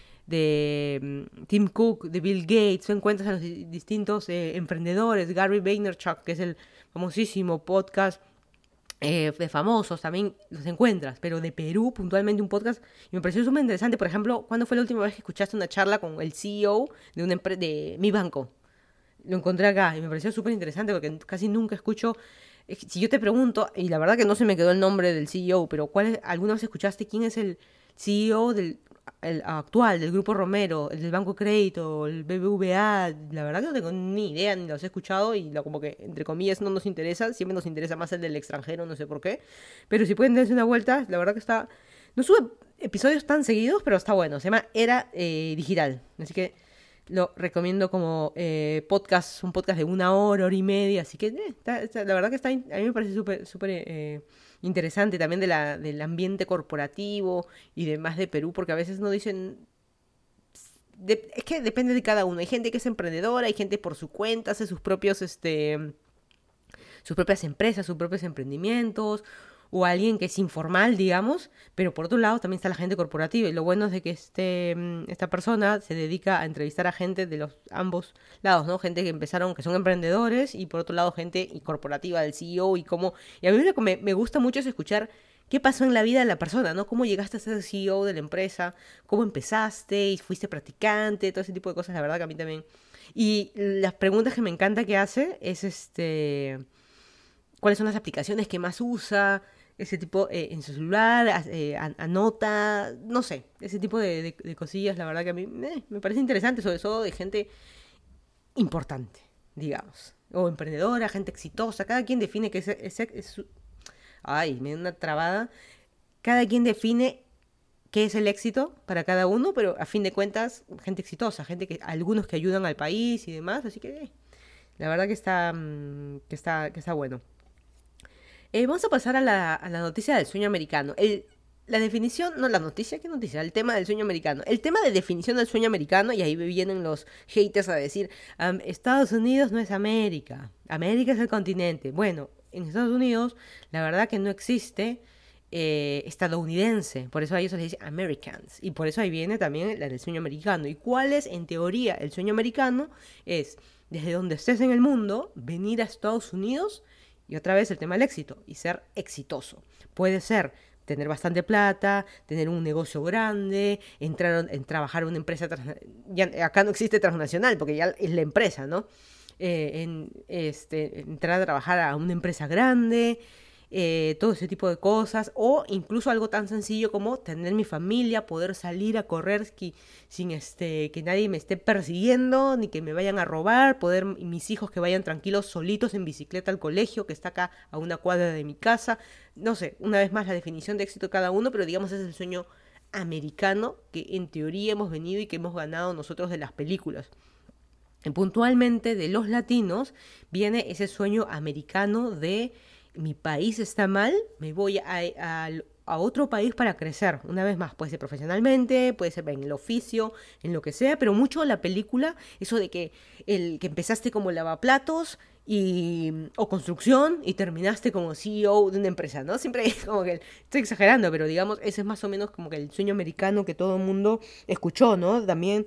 de Tim Cook, de Bill Gates. Tú encuentras a los distintos emprendedores. Gary Vaynerchuk, que es el famosísimo podcast de famosos, también los encuentras. Pero de Perú, puntualmente, un podcast. Y me pareció súper interesante. Por ejemplo, ¿cuándo fue la última vez que escuchaste una charla con el CEO de Mi Banco? Lo encontré acá y me pareció súper interesante porque casi nunca escucho. Si yo te pregunto, y la verdad que no se me quedó el nombre del CEO, pero ¿alguna vez escuchaste quién es el CEO el actual del Grupo Romero, el del Banco Crédito, el BBVA? La verdad que no tengo ni idea, ni los he escuchado y como que, entre comillas, no nos interesa. Siempre nos interesa más el del extranjero, no sé por qué. Pero si pueden darse una vuelta, la verdad que está. No sube episodios tan seguidos, pero está bueno. Se llama Era Digital. Así que lo recomiendo como podcast, un podcast de 1 hora, 1 hora y media. Así que la verdad que a mí me parece súper interesante también del ambiente corporativo y demás de Perú, porque a veces no dicen. Es que depende de cada uno. Hay gente que es emprendedora, hay gente por su cuenta, hace sus propias empresas, sus propios emprendimientos, o alguien que es informal, digamos, pero por otro lado también está la gente corporativa, y lo bueno es de que esta persona se dedica a entrevistar a gente de los ambos lados, ¿no? Gente que empezaron, que son emprendedores, y por otro lado gente corporativa del CEO, y a mí lo que me gusta mucho es escuchar qué pasó en la vida de la persona, ¿no? Cómo llegaste a ser CEO de la empresa, cómo empezaste, y fuiste practicante, todo ese tipo de cosas, la verdad que a mí también. Y las preguntas que me encanta que hace es cuáles son las aplicaciones que más usa, ese tipo en su celular, anota, no sé, ese tipo de cosillas, la verdad que a mí me parece interesante, sobre todo de gente importante, digamos, o emprendedora, gente exitosa, cada quien define que ay, me da una trabada, cada quien define qué es el éxito para cada uno, pero a fin de cuentas, gente exitosa, algunos que ayudan al país y demás, así que la verdad que está bueno. Vamos a pasar a la noticia del sueño americano. La definición, no la noticia, ¿qué noticia? El tema del sueño americano. El tema de definición del sueño americano, y ahí vienen los haters a decir, Estados Unidos no es América, América es el continente. Bueno, en Estados Unidos, la verdad que no existe estadounidense, por eso a ellos se les dice Americans, y por eso ahí viene también la del sueño americano. ¿Y cuál es, en teoría, el sueño americano? Es, desde donde estés en el mundo, venir a Estados Unidos, y otra vez el tema del éxito, y ser exitoso. Puede ser tener bastante plata, tener un negocio grande, entrar en trabajar en una empresa ya, acá no existe transnacional porque ya es la empresa, ¿no? Entrar a trabajar a una empresa grande, todo ese tipo de cosas, o incluso algo tan sencillo como tener mi familia, poder salir a correr sin que nadie me esté persiguiendo, ni que me vayan a robar, poder mis hijos que vayan tranquilos solitos en bicicleta al colegio, que está acá a una cuadra de mi casa. No sé, una vez más la definición de éxito de cada uno, pero digamos es el sueño americano que en teoría hemos venido y que hemos ganado nosotros de las películas. Puntualmente de los latinos viene ese sueño americano de mi país está mal, me voy a otro país para crecer. Una vez más, puede ser profesionalmente, puede ser en el oficio, en lo que sea, pero mucho la película, eso de que empezaste como lavaplatos o construcción y terminaste como CEO de una empresa, ¿no? Siempre es como que estoy exagerando, pero digamos, ese es más o menos como que el sueño americano que todo el mundo escuchó, ¿no? También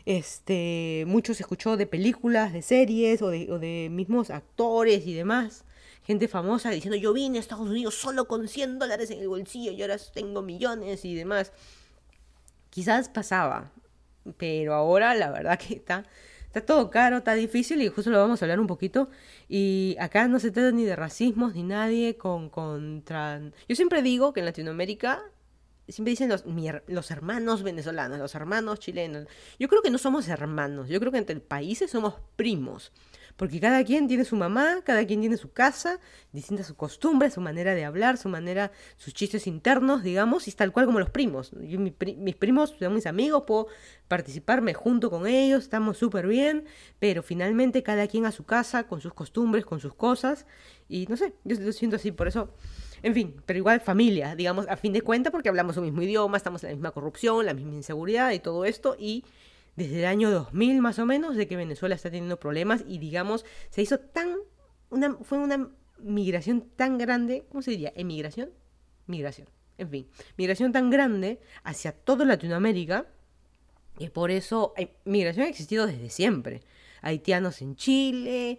mucho se escuchó de películas, de series o de mismos actores y demás. Gente famosa diciendo, yo vine a Estados Unidos solo con $100 en el bolsillo y ahora tengo millones y demás. Quizás pasaba, pero ahora la verdad que está todo caro, está difícil y justo lo vamos a hablar un poquito. Y acá no se trata ni de racismos ni nadie contra... Yo siempre digo que en Latinoamérica, siempre dicen los hermanos venezolanos, los hermanos chilenos. Yo creo que no somos hermanos, yo creo que entre países somos primos. Porque cada quien tiene su mamá, cada quien tiene su casa, distinta su costumbre, su manera de hablar, sus chistes internos, digamos, y es tal cual como los primos. Mis primos son mis amigos, puedo participarme junto con ellos, estamos súper bien, pero finalmente cada quien a su casa, con sus costumbres, con sus cosas, y no sé, yo lo siento así, por eso... En fin, pero igual familia, digamos, a fin de cuentas, porque hablamos el mismo idioma, estamos en la misma corrupción, la misma inseguridad y todo esto, y... Desde el año 2000 más o menos, de que Venezuela está teniendo problemas y digamos, se hizo fue una migración tan grande, ¿cómo se diría? ¿Emigración? Migración, en fin, migración tan grande hacia toda Latinoamérica, que por eso, migración ha existido desde siempre. Haitianos en Chile,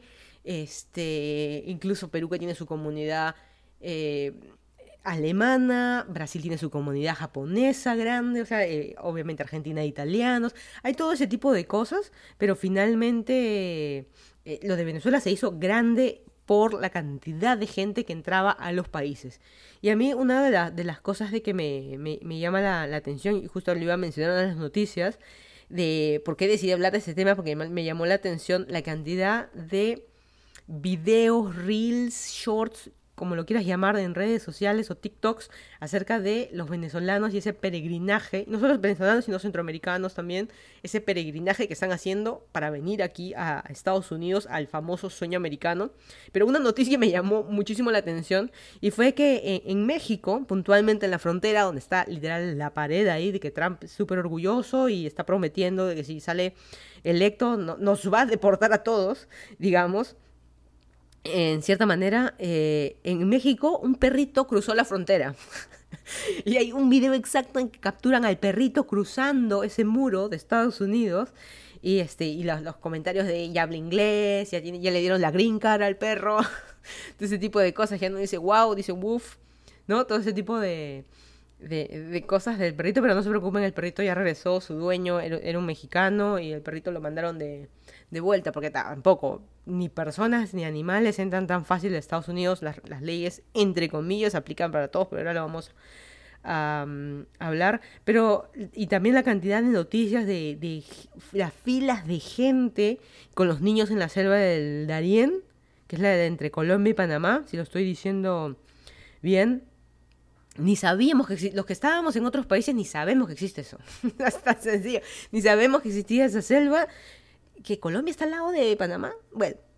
incluso Perú que tiene su comunidad alemana, Brasil tiene su comunidad japonesa grande, o sea, obviamente Argentina e italianos, hay todo ese tipo de cosas, pero finalmente lo de Venezuela se hizo grande por la cantidad de gente que entraba a los países. Y a mí una de las cosas de que me llama la atención, y justo lo iba a mencionar en las noticias, de por qué decidí hablar de ese tema, porque me llamó la atención la cantidad de videos, reels, shorts, como lo quieras llamar, en redes sociales o TikToks, acerca de los venezolanos y ese peregrinaje, no solo los venezolanos, sino centroamericanos también, ese peregrinaje que están haciendo para venir aquí a Estados Unidos, al famoso sueño americano. Pero una noticia me llamó muchísimo la atención, y fue que en México, puntualmente en la frontera, donde está literal la pared ahí, de que Trump es súper orgulloso y está prometiendo de que si sale electo nos va a deportar a todos, digamos. En cierta manera, en México un perrito cruzó la frontera. Y hay un video exacto en que capturan al perrito cruzando ese muro de Estados Unidos. Y los comentarios de ya habla inglés, ya le dieron la green card al perro. Todo ese tipo de cosas. Ya no dice wow, dice woof, ¿no? Todo ese tipo de cosas del perrito, pero no se preocupen, el perrito ya regresó, su dueño era un mexicano y el perrito lo mandaron de vuelta, porque tampoco ni personas ni animales entran tan fácil a Estados Unidos. Las leyes, entre comillas, aplican para todos, pero ahora lo vamos a hablar. Pero, y también la cantidad de noticias de las filas de gente con los niños en la selva del Darién, que es la de entre Colombia y Panamá, si lo estoy diciendo bien. Ni sabíamos que los que estábamos en otros países ni sabemos que existe eso. Es tan sencillo. Ni sabemos que existía esa selva. ¿Que Colombia está al lado de Panamá? Bueno,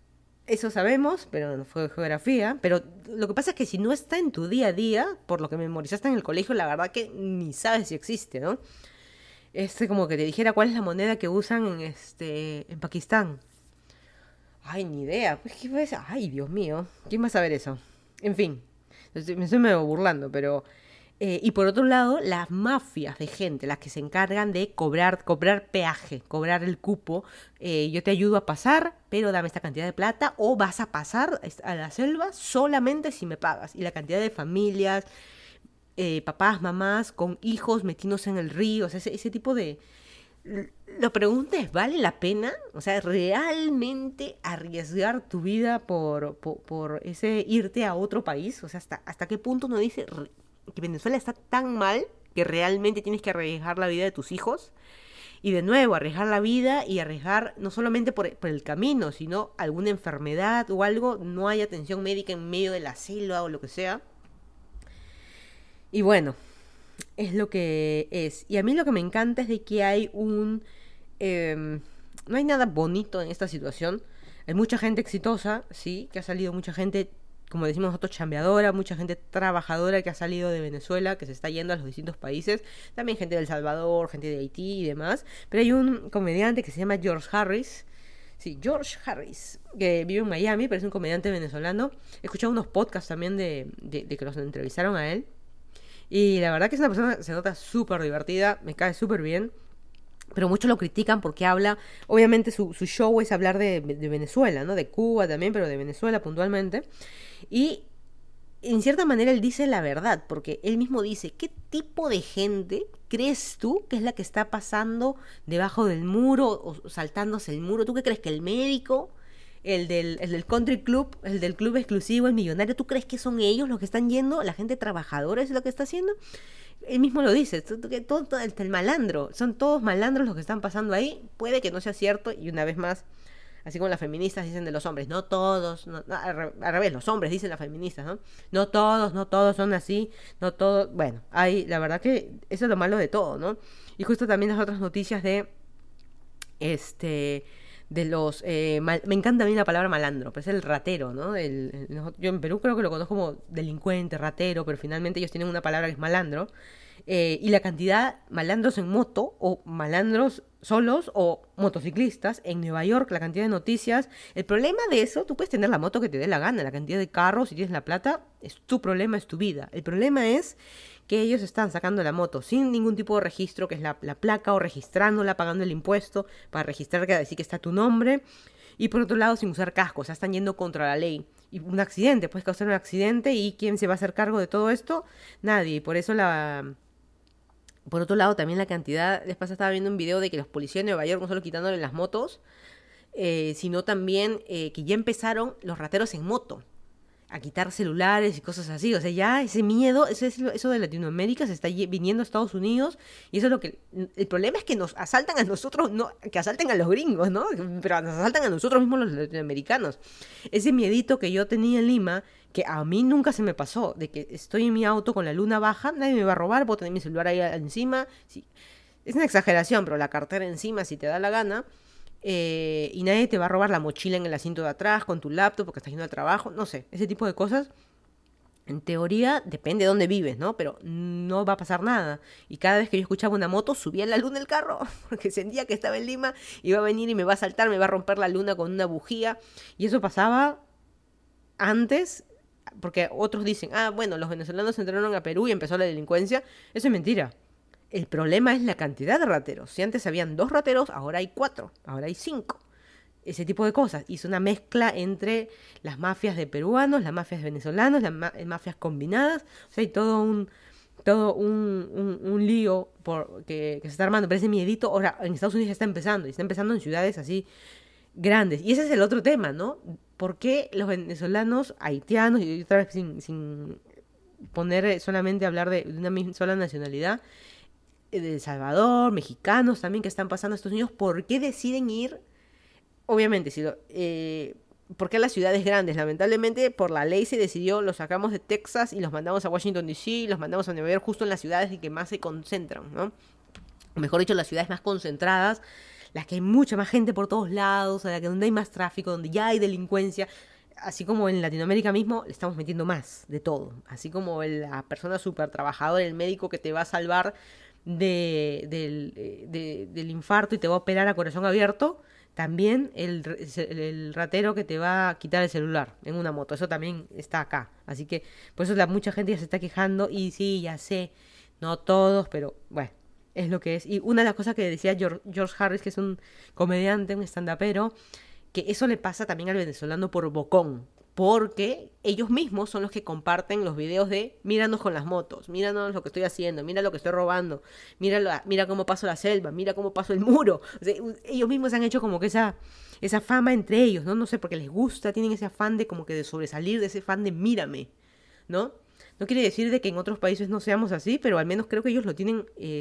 Eso sabemos, pero no fue geografía. Pero lo que pasa es que si no está en tu día a día, por lo que memorizaste en el colegio, la verdad que ni sabes si existe, ¿no? Como que te dijera cuál es la moneda que usan en Pakistán. Ay, ni idea. Pues, ¿qué puede ser? Ay, Dios mío. ¿Quién va a saber eso? En fin, me estoy medio burlando, pero... y por otro lado, las mafias de gente, las que se encargan de cobrar peaje, cobrar el cupo. Yo te ayudo a pasar, pero dame esta cantidad de plata, o vas a pasar a la selva solamente si me pagas. Y la cantidad de familias, papás, mamás, con hijos metiéndose en el río, o sea, ese tipo de... La pregunta es, ¿vale la pena? O sea, ¿realmente arriesgar tu vida por ese irte a otro país? O sea, ¿hasta qué punto uno dice que Venezuela está tan mal que realmente tienes que arriesgar la vida de tus hijos? Y de nuevo, arriesgar la vida y arriesgar no solamente por el camino, sino alguna enfermedad o algo, no hay atención médica en medio de la selva o lo que sea. Y bueno, es lo que es. Y a mí lo que me encanta es de que hay no hay nada bonito en esta situación. Hay mucha gente exitosa, sí, que ha salido mucha gente, como decimos nosotros, chambeadora, mucha gente trabajadora que ha salido de Venezuela, que se está yendo a los distintos países. También gente de El Salvador, gente de Haití y demás. Pero hay un comediante que se llama George Harris. Sí, George Harris, que vive en Miami, pero es un comediante venezolano. He escuchado unos podcasts también de que los entrevistaron a él. Y la verdad que es una persona que se nota súper divertida, me cae súper bien. Pero muchos lo critican porque habla, obviamente su show es hablar de Venezuela, ¿no? De Cuba también, pero de Venezuela puntualmente. Y en cierta manera él dice la verdad, porque él mismo dice, ¿qué tipo de gente crees tú que es la que está pasando debajo del muro o saltándose el muro? ¿Tú qué crees que el médico, el del country club, el del club exclusivo, el millonario, tú crees que son ellos los que están yendo? La gente trabajadora es lo que está haciendo. Él mismo lo dice, todo el malandro, son todos malandros los que están pasando ahí. Puede que no sea cierto, y una vez más, así como las feministas dicen de los hombres, no todos, no, al revés, los hombres dicen las feministas, ¿no? No todos son así, no todos, bueno, la verdad que eso es lo malo de todo, ¿no? Y justo también las otras noticias de de los... me encanta a mí la palabra malandro, pero es el ratero, ¿no? Yo en Perú creo que lo conozco como delincuente, ratero, pero finalmente ellos tienen una palabra que es malandro. Y la cantidad malandros en moto o malandros solos o motociclistas en Nueva York, la cantidad de noticias. El problema de eso, tú puedes tener la moto que te dé la gana, la cantidad de carros, si tienes la plata, es tu problema, es tu vida. El problema es que ellos están sacando la moto sin ningún tipo de registro, que es la placa, o registrándola, pagando el impuesto para registrar, que decir que está tu nombre. Y por otro lado, sin usar casco, o sea, están yendo contra la ley. Y un accidente, puedes causar un accidente, y ¿quién se va a hacer cargo de todo esto? Nadie. Y por eso por otro lado, también la cantidad... Después estaba viendo un video de que los policías de Nueva York no solo quitándole las motos, sino también que ya empezaron los rateros en moto a quitar celulares y cosas así. O sea, ya ese miedo, eso de Latinoamérica se está viniendo a Estados Unidos, y eso es lo que... El problema es que nos asaltan a nosotros, no que asalten a los gringos, ¿no? Pero nos asaltan a nosotros mismos los latinoamericanos. Ese miedito que yo tenía en Lima, que a mí nunca se me pasó, de que estoy en mi auto con la luna baja, nadie me va a robar, puedo tener mi celular ahí encima. Sí. Es una exageración, pero la cartera encima si te da la gana. Y nadie te va a robar la mochila en el asiento de atrás con tu laptop porque estás yendo al trabajo, no sé, ese tipo de cosas. En teoría depende de dónde vives, ¿no? Pero no va a pasar nada. Y cada vez que yo escuchaba una moto, subía la luna del carro, porque sentía que estaba en Lima, iba a venir y me va a saltar, me va a romper la luna con una bujía. Y eso pasaba antes, porque otros dicen, bueno, los venezolanos entraron a Perú y empezó la delincuencia. Eso es mentira. El problema es la cantidad de rateros. Si antes habían 2 rateros, ahora hay 4, ahora hay 5. Ese tipo de cosas. Y es una mezcla entre las mafias de peruanos, las mafias de venezolanos, las mafias combinadas. O sea, hay todo un lío que se está armando. Pero ese miedito, ahora en Estados Unidos ya está empezando. Y está empezando en ciudades así grandes. Y ese es el otro tema, ¿no? ¿Por qué los venezolanos, haitianos, y otra vez sin poner solamente hablar de una misma sola nacionalidad, de El Salvador, mexicanos también que están pasando a Estados Unidos, ¿por qué deciden ir? Obviamente, ¿por qué a las ciudades grandes? Lamentablemente, por la ley se decidió, los sacamos de Texas y los mandamos a Washington D.C., los mandamos a Nueva York, justo en las ciudades en que más se concentran, ¿no? O mejor dicho, las ciudades más concentradas, las que hay mucha más gente por todos lados, a la que donde hay más tráfico, donde ya hay delincuencia. Así como en Latinoamérica mismo le estamos metiendo más de todo. Así como la persona súper trabajadora, el médico que te va a salvar del infarto y te va a operar a corazón abierto, también el ratero que te va a quitar el celular en una moto. Eso también está acá. Así que por eso mucha gente ya se está quejando. Y sí, ya sé, no todos, pero bueno, es lo que es. Y una de las cosas que decía George Harris, que es un comediante, un stand-upero, que eso le pasa también al venezolano por bocón. Porque ellos mismos son los que comparten los videos de míranos con las motos, míranos lo que estoy haciendo, mira lo que estoy robando, mira cómo paso la selva, mira cómo paso el muro. O sea, ellos mismos han hecho como que esa fama entre ellos, ¿no? No sé, porque les gusta, tienen ese afán de como que de sobresalir, de ese afán de mírame, ¿no? No quiere decir de que en otros países no seamos así, pero al menos creo que ellos lo tienen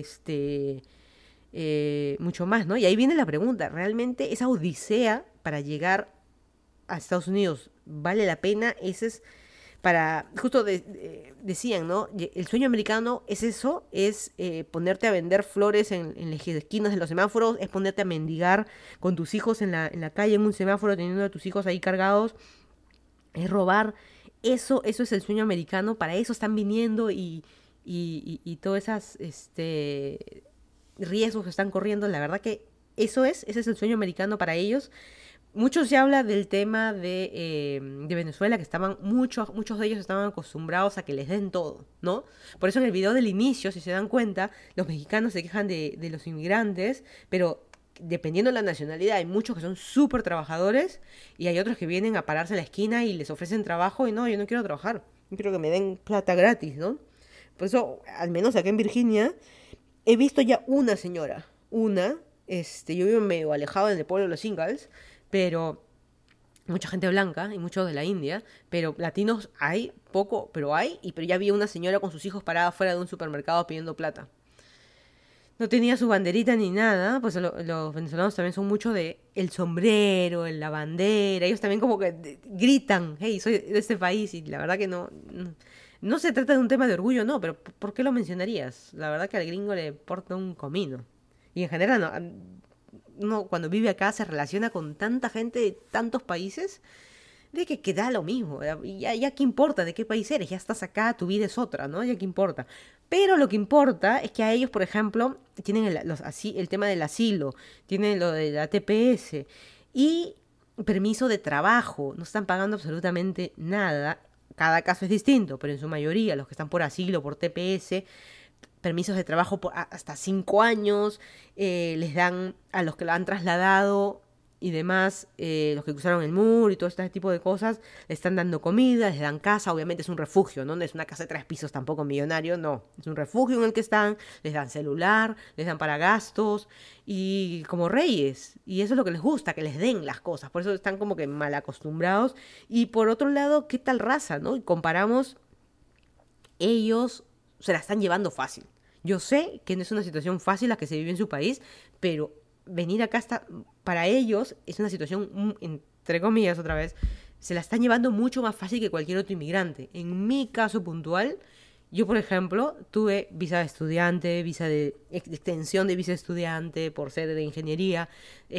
mucho más, ¿no? Y ahí viene la pregunta, ¿realmente esa odisea para llegar a Estados Unidos vale la pena? Ese es para, justo decían, ¿no? El sueño americano es eso, es ponerte a vender flores en las esquinas de los semáforos, es ponerte a mendigar con tus hijos en la calle en un semáforo, teniendo a tus hijos ahí cargados, es robar. Eso es el sueño americano, para eso están viniendo y todos esos riesgos que están corriendo. La verdad que ese es el sueño americano para ellos. Mucho se habla del tema de Venezuela, que muchos de ellos estaban acostumbrados a que les den todo, ¿no? Por eso en el video del inicio, si se dan cuenta, los mexicanos se quejan de los inmigrantes, pero dependiendo de la nacionalidad, hay muchos que son súper trabajadores y hay otros que vienen a pararse a la esquina y les ofrecen trabajo y no, yo no quiero trabajar, yo quiero que me den plata gratis, ¿no? Por eso, al menos acá en Virginia, he visto ya una señora, yo vivo medio alejado en el pueblo de los Ingalls, pero mucha gente blanca y muchos de la India, pero latinos hay poco, pero ya vi una señora con sus hijos parada fuera de un supermercado pidiendo plata. No tenía su banderita ni nada, pues los venezolanos también son mucho de el sombrero, la bandera, ellos también como que gritan, hey, soy de este país, y la verdad que no se trata de un tema de orgullo, no, pero ¿por qué lo mencionarías? La verdad que al gringo le importa un comino. Y en general uno cuando vive acá se relaciona con tanta gente de tantos países de que da lo mismo. Ya qué importa de qué país eres, ya estás acá, tu vida es otra, ¿no? Ya qué importa. Pero lo que importa es que a ellos, por ejemplo, tienen el tema del asilo, tienen lo de la TPS y permiso de trabajo, no están pagando absolutamente nada. Cada caso es distinto, pero en su mayoría los que están por asilo, por TPS, permisos de trabajo hasta 5 años, les dan a los que lo han trasladado y demás, los que cruzaron el muro y todo este tipo de cosas, le están dando comida, les dan casa, obviamente es un refugio, ¿no? No es una casa de 3 pisos tampoco millonario, no, es un refugio en el que están, les dan celular, les dan para gastos y como reyes, y eso es lo que les gusta, que les den las cosas, por eso están como que mal acostumbrados. Y por otro lado, ¿qué tal raza, no? Y comparamos, ellos se la están llevando fácil. Yo sé que no es una situación fácil la que se vive en su país, pero venir acá para ellos es una situación, entre comillas otra vez, se la están llevando mucho más fácil que cualquier otro inmigrante. En mi caso puntual, yo por ejemplo tuve visa de estudiante, visa de extensión de visa de estudiante por ser de ingeniería,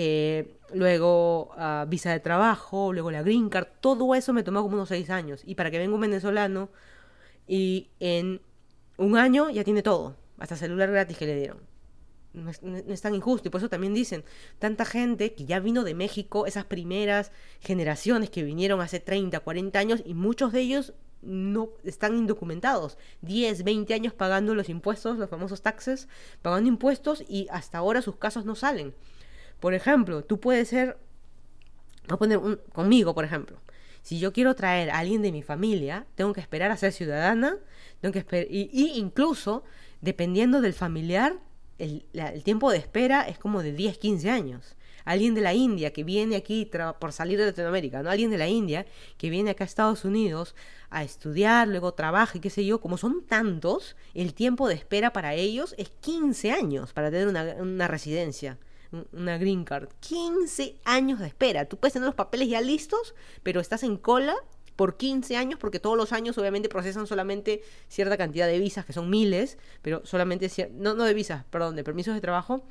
luego visa de trabajo, luego la green card, todo eso me tomó como unos 6 años. Y para que venga un venezolano y en un año ya tiene todo, hasta celular gratis que le dieron. No es tan injusto, y por eso también dicen, tanta gente que ya vino de México, esas primeras generaciones que vinieron hace 30, 40 años, y muchos de ellos no están indocumentados, 10, 20 años pagando los impuestos, los famosos taxes, pagando impuestos, y hasta ahora sus casos no salen. Por ejemplo, tú puedes ser, voy a poner conmigo, por ejemplo, si yo quiero traer a alguien de mi familia, tengo que esperar a ser ciudadana, tengo que esperar, y incluso, dependiendo del familiar, el tiempo de espera es como de 10, 15 años. Alguien de la India que viene aquí por salir de Latinoamérica, ¿no? Alguien de la India que viene acá a Estados Unidos a estudiar, luego trabaja y qué sé yo, como son tantos, el tiempo de espera para ellos es 15 años para tener una residencia, una green card. 15 años de espera. Tú puedes tener los papeles ya listos, pero estás en cola por 15 años, porque todos los años obviamente procesan solamente cierta cantidad de visas, que son miles, pero solamente, no de visas, perdón, de permisos de trabajo,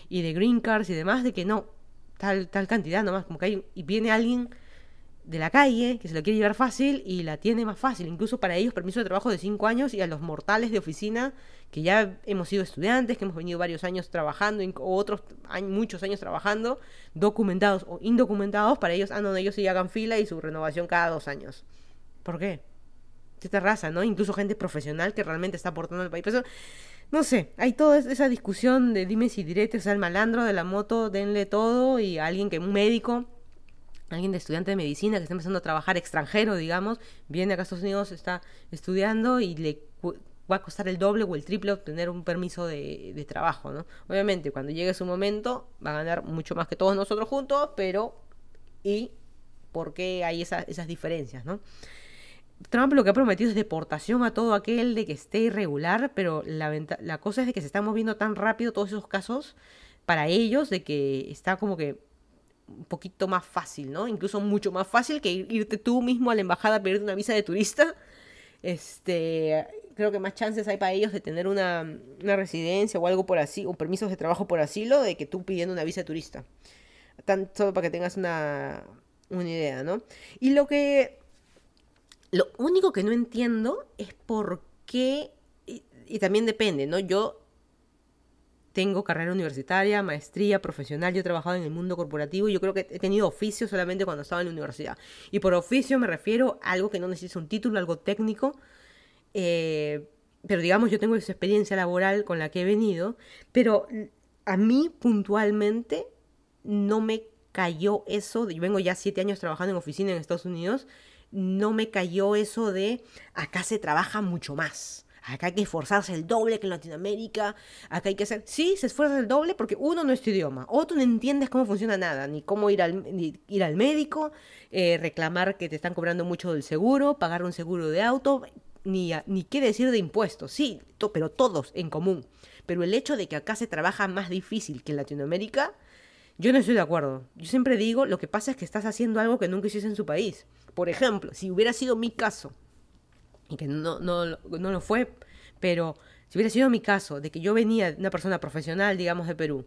y de green cards y demás, de que no, tal cantidad nomás, como que y viene alguien de la calle que se lo quiere llevar fácil y la tiene más fácil. Incluso para ellos permiso de trabajo de 5 años, y a los mortales de oficina que ya hemos sido estudiantes, que hemos venido varios años trabajando o otros muchos años trabajando, documentados o indocumentados, para ellos, no, ellos sí hagan fila y su renovación cada 2 años. ¿Por qué? Esta raza, ¿no? Incluso gente profesional que realmente está aportando al país. Pero eso, no sé, hay toda esa discusión de dimes y diretes, o sea, el malandro de la moto, denle todo, y a alguien un médico, alguien de estudiante de medicina que está empezando a trabajar, extranjero, digamos, viene acá a Estados Unidos, está estudiando y le va a costar el doble o el triple obtener un permiso de trabajo, ¿no? Obviamente, cuando llegue su momento, va a ganar mucho más que todos nosotros juntos, pero ¿y por qué hay esas diferencias, no? Trump lo que ha prometido es deportación a todo aquel de que esté irregular, pero la cosa es de que se están moviendo tan rápido todos esos casos para ellos, de que está como que un poquito más fácil, ¿no? Incluso mucho más fácil que irte tú mismo a la embajada a pedirte una visa de turista. Creo que más chances hay para ellos de tener una residencia o algo por así, o permisos de trabajo por asilo, de que tú pidiendo una visa de turista. Solo para que tengas una idea, ¿no? Y lo único que no entiendo es por qué, y también depende, ¿no? Yo tengo carrera universitaria, maestría, profesional, yo he trabajado en el mundo corporativo y yo creo que he tenido oficio solamente cuando estaba en la universidad. Y por oficio me refiero a algo que no necesita un título, algo técnico, pero digamos yo tengo esa experiencia laboral con la que he venido, pero a mí puntualmente no me cayó eso, yo vengo ya 7 años trabajando en oficina en Estados Unidos, no me cayó eso de acá se trabaja mucho más. Acá hay que esforzarse el doble que en Latinoamérica. Acá hay que hacer... Sí, se esfuerza el doble porque uno no es tu idioma. Otro no entiendes cómo funciona nada. Ni cómo ir al médico, reclamar que te están cobrando mucho del seguro, pagar un seguro de auto, ni qué decir de impuestos. Sí, pero todos en común. Pero el hecho de que acá se trabaja más difícil que en Latinoamérica, yo no estoy de acuerdo. Yo siempre digo, lo que pasa es que estás haciendo algo que nunca hiciste en su país. Por ejemplo, si hubiera sido mi caso, y que no lo fue, pero si hubiera sido mi caso, de que yo venía de una persona profesional, digamos, de Perú,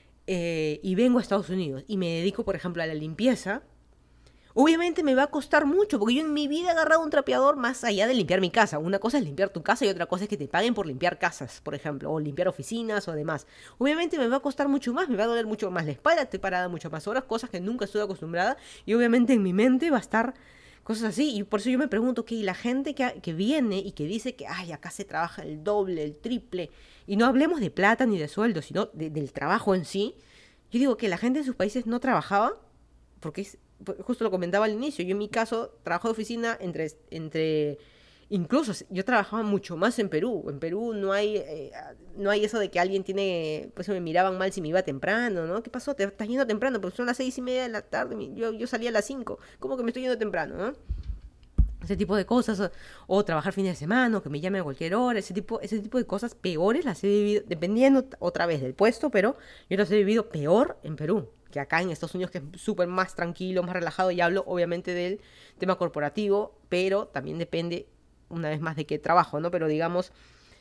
y vengo a Estados Unidos y me dedico, por ejemplo, a la limpieza, obviamente me va a costar mucho, porque yo en mi vida he agarrado un trapeador más allá de limpiar mi casa. Una cosa es limpiar tu casa y otra cosa es que te paguen por limpiar casas, por ejemplo, o limpiar oficinas o demás. Obviamente me va a costar mucho más, me va a doler mucho más la espalda, estoy parada muchas más horas, cosas que nunca estuve acostumbrada, y obviamente en mi mente va a estar cosas así, y por eso yo me pregunto que la gente que viene y que dice que ay, acá se trabaja el doble, el triple, y no hablemos de plata ni de sueldo, sino del trabajo en sí. Yo digo que la gente en sus países no trabajaba, porque justo lo comentaba al inicio, yo en mi caso trabajo de oficina entre incluso yo trabajaba mucho más en Perú. En Perú no hay eso de que alguien tiene, pues me miraban mal si me iba temprano, ¿no? ¿Qué pasó? Te estás yendo temprano, porque son las 6:30 de la tarde, yo salía a las 5. ¿Cómo que me estoy yendo temprano, no? Ese tipo de cosas, o trabajar fines de semana, o que me llame a cualquier hora, ese tipo de cosas peores las he vivido, dependiendo otra vez del puesto, pero yo las he vivido peor en Perú que acá en Estados Unidos, que es súper más tranquilo, más relajado, y hablo obviamente del tema corporativo, pero también depende una vez más de qué trabajo, ¿no? Pero digamos,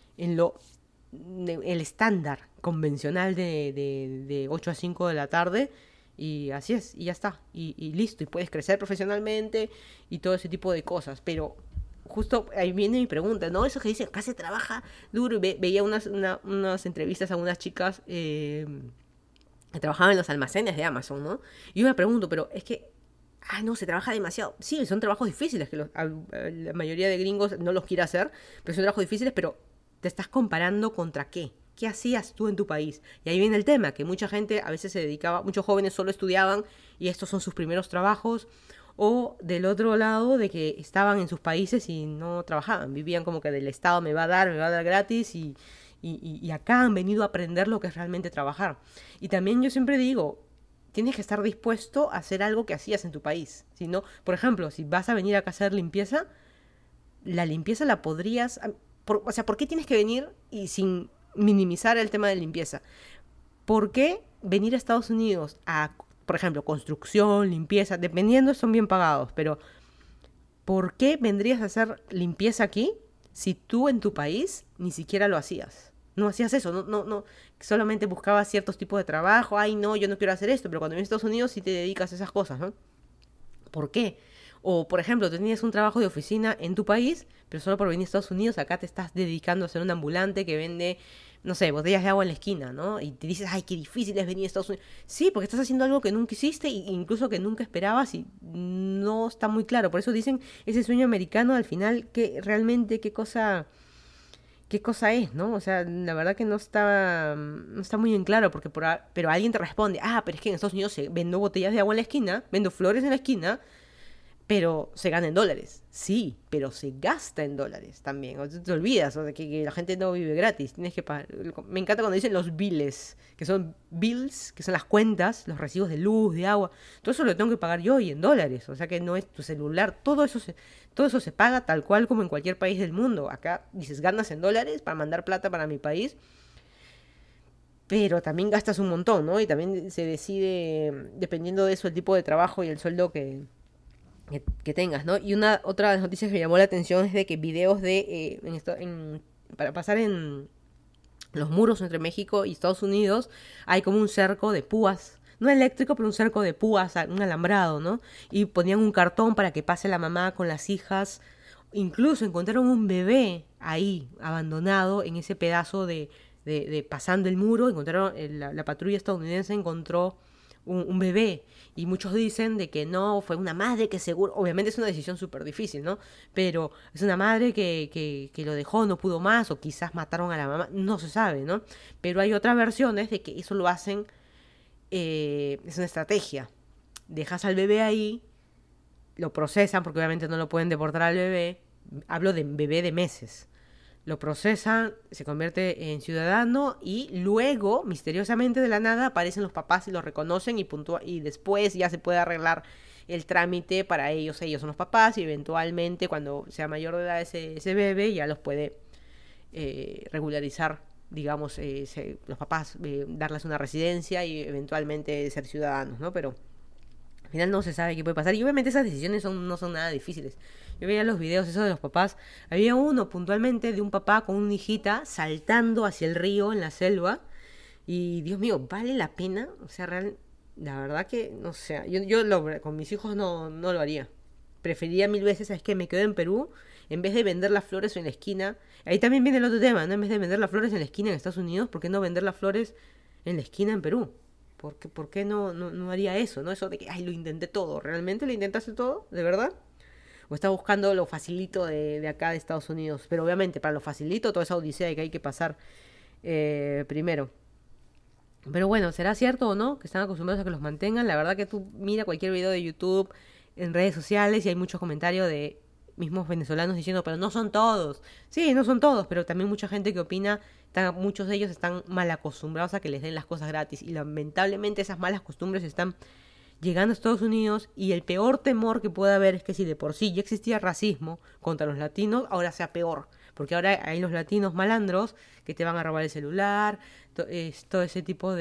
el estándar convencional de 8 a 5 de la tarde, y así es, y ya está, y listo, y puedes crecer profesionalmente y todo ese tipo de cosas. Pero justo ahí viene mi pregunta, ¿no? Eso que dice, acá se trabaja duro, y veía unas entrevistas a unas chicas que trabajaban en los almacenes de Amazon, ¿no? Y yo me pregunto, pero es que no, se trabaja demasiado. Sí, son trabajos difíciles, que la mayoría de gringos no los quiere hacer, pero son trabajos difíciles, pero te estás comparando contra qué. ¿Qué hacías tú en tu país? Y ahí viene el tema, que mucha gente a veces se dedicaba, muchos jóvenes solo estudiaban y estos son sus primeros trabajos, o del otro lado, de que estaban en sus países y no trabajaban, vivían como que del Estado me va a dar gratis, y acá han venido a aprender lo que es realmente trabajar. Y también yo siempre digo, tienes que estar dispuesto a hacer algo que hacías en tu país. Si no, por ejemplo, si vas a venir acá a hacer limpieza, la limpieza la podrías... o sea, ¿por qué tienes que venir y sin minimizar el tema de limpieza? ¿Por qué venir a Estados Unidos a, por ejemplo, construcción, limpieza, dependiendo, son bien pagados, pero ¿por qué vendrías a hacer limpieza aquí si tú en tu país ni siquiera lo hacías? No hacías eso, no, solamente buscabas ciertos tipos de trabajo. Ay, no, yo no quiero hacer esto, pero cuando vienes a Estados Unidos sí te dedicas a esas cosas, ¿no? ¿Por qué? O, por ejemplo, tenías un trabajo de oficina en tu país, pero solo por venir a Estados Unidos, acá te estás dedicando a ser un ambulante que vende, no sé, botellas de agua en la esquina, ¿no? Y te dices, ay, qué difícil es venir a Estados Unidos. Sí, porque estás haciendo algo que nunca hiciste e incluso que nunca esperabas y no está muy claro. Por eso dicen ese sueño americano al final, que realmente qué cosa es, ¿no? O sea, la verdad que no está muy en claro, porque pero alguien te responde, pero es que en Estados Unidos vendo botellas de agua en la esquina, vendo flores en la esquina, pero se gana en dólares. Sí, pero se gasta en dólares también. O sea, te olvidas, o sea, que la gente no vive gratis. Tienes que pagar. Me encanta cuando dicen los biles, que son bills, que son las cuentas, los recibos de luz, de agua. Todo eso lo tengo que pagar yo y en dólares. O sea que no es tu celular. Todo eso se paga tal cual como en cualquier país del mundo. Acá dices, ganas en dólares para mandar plata para mi país, pero también gastas un montón, ¿no? Y también se decide, dependiendo de eso, el tipo de trabajo y el sueldo que tengas, ¿no? Y otra de las noticias que me llamó la atención es de que videos para pasar en los muros entre México y Estados Unidos hay como un cerco de púas, no eléctrico, pero un cerco de púas, un alambrado, ¿no? Y ponían un cartón para que pase la mamá con las hijas. Incluso encontraron un bebé ahí, abandonado en ese pedazo de pasando el muro. Encontraron, la patrulla estadounidense encontró un bebé. Y muchos dicen de que no, fue una madre que seguro, obviamente es una decisión súper difícil, ¿no? Pero es una madre que lo dejó, no pudo más, o quizás mataron a la mamá, no se sabe, ¿no? Pero hay otras versiones de que eso lo hacen, es una estrategia. Dejas al bebé ahí, lo procesan, porque obviamente no lo pueden deportar al bebé, hablo de bebé de meses. Lo procesan, se convierte en ciudadano y luego, misteriosamente de la nada, aparecen los papás y lo reconocen y después ya se puede arreglar el trámite para ellos. Ellos son los papás y eventualmente cuando sea mayor de edad ese bebé ya los puede regularizar, digamos, los papás, darles una residencia y eventualmente ser ciudadanos, ¿no? Pero al final no se sabe qué puede pasar. Y obviamente esas decisiones no son nada difíciles. Yo veía los videos esos de los papás. Había uno puntualmente de un papá con una hijita saltando hacia el río en la selva. Y Dios mío, ¿vale la pena? O sea, la verdad que, no sé, con mis hijos no lo haría. Preferiría mil veces, ¿sabes qué? Me quedo en Perú en vez de vender las flores en la esquina. Ahí también viene el otro tema, ¿no? En vez de vender las flores en la esquina en Estados Unidos, ¿por qué no vender las flores en la esquina en Perú? ¿Por qué no haría eso, no? Eso de que, ay, lo intenté todo. ¿Realmente lo intentaste todo? ¿De verdad? ¿O estás buscando lo facilito de acá de Estados Unidos? Pero obviamente, para lo facilito, toda esa odisea que hay que pasar primero. Pero bueno, ¿será cierto o no? Que están acostumbrados a que los mantengan. La verdad que tú mira cualquier video de YouTube, en redes sociales, y hay muchos comentarios de mismos venezolanos diciendo, pero no son todos. Sí, no son todos, pero también mucha gente que opina, muchos de ellos están mal acostumbrados a que les den las cosas gratis. Y lamentablemente esas malas costumbres están llegando a Estados Unidos, y el peor temor que puede haber es que si de por sí ya existía racismo contra los latinos, ahora sea peor. Porque ahora hay los latinos malandros que te van a robar el celular, todo ese tipo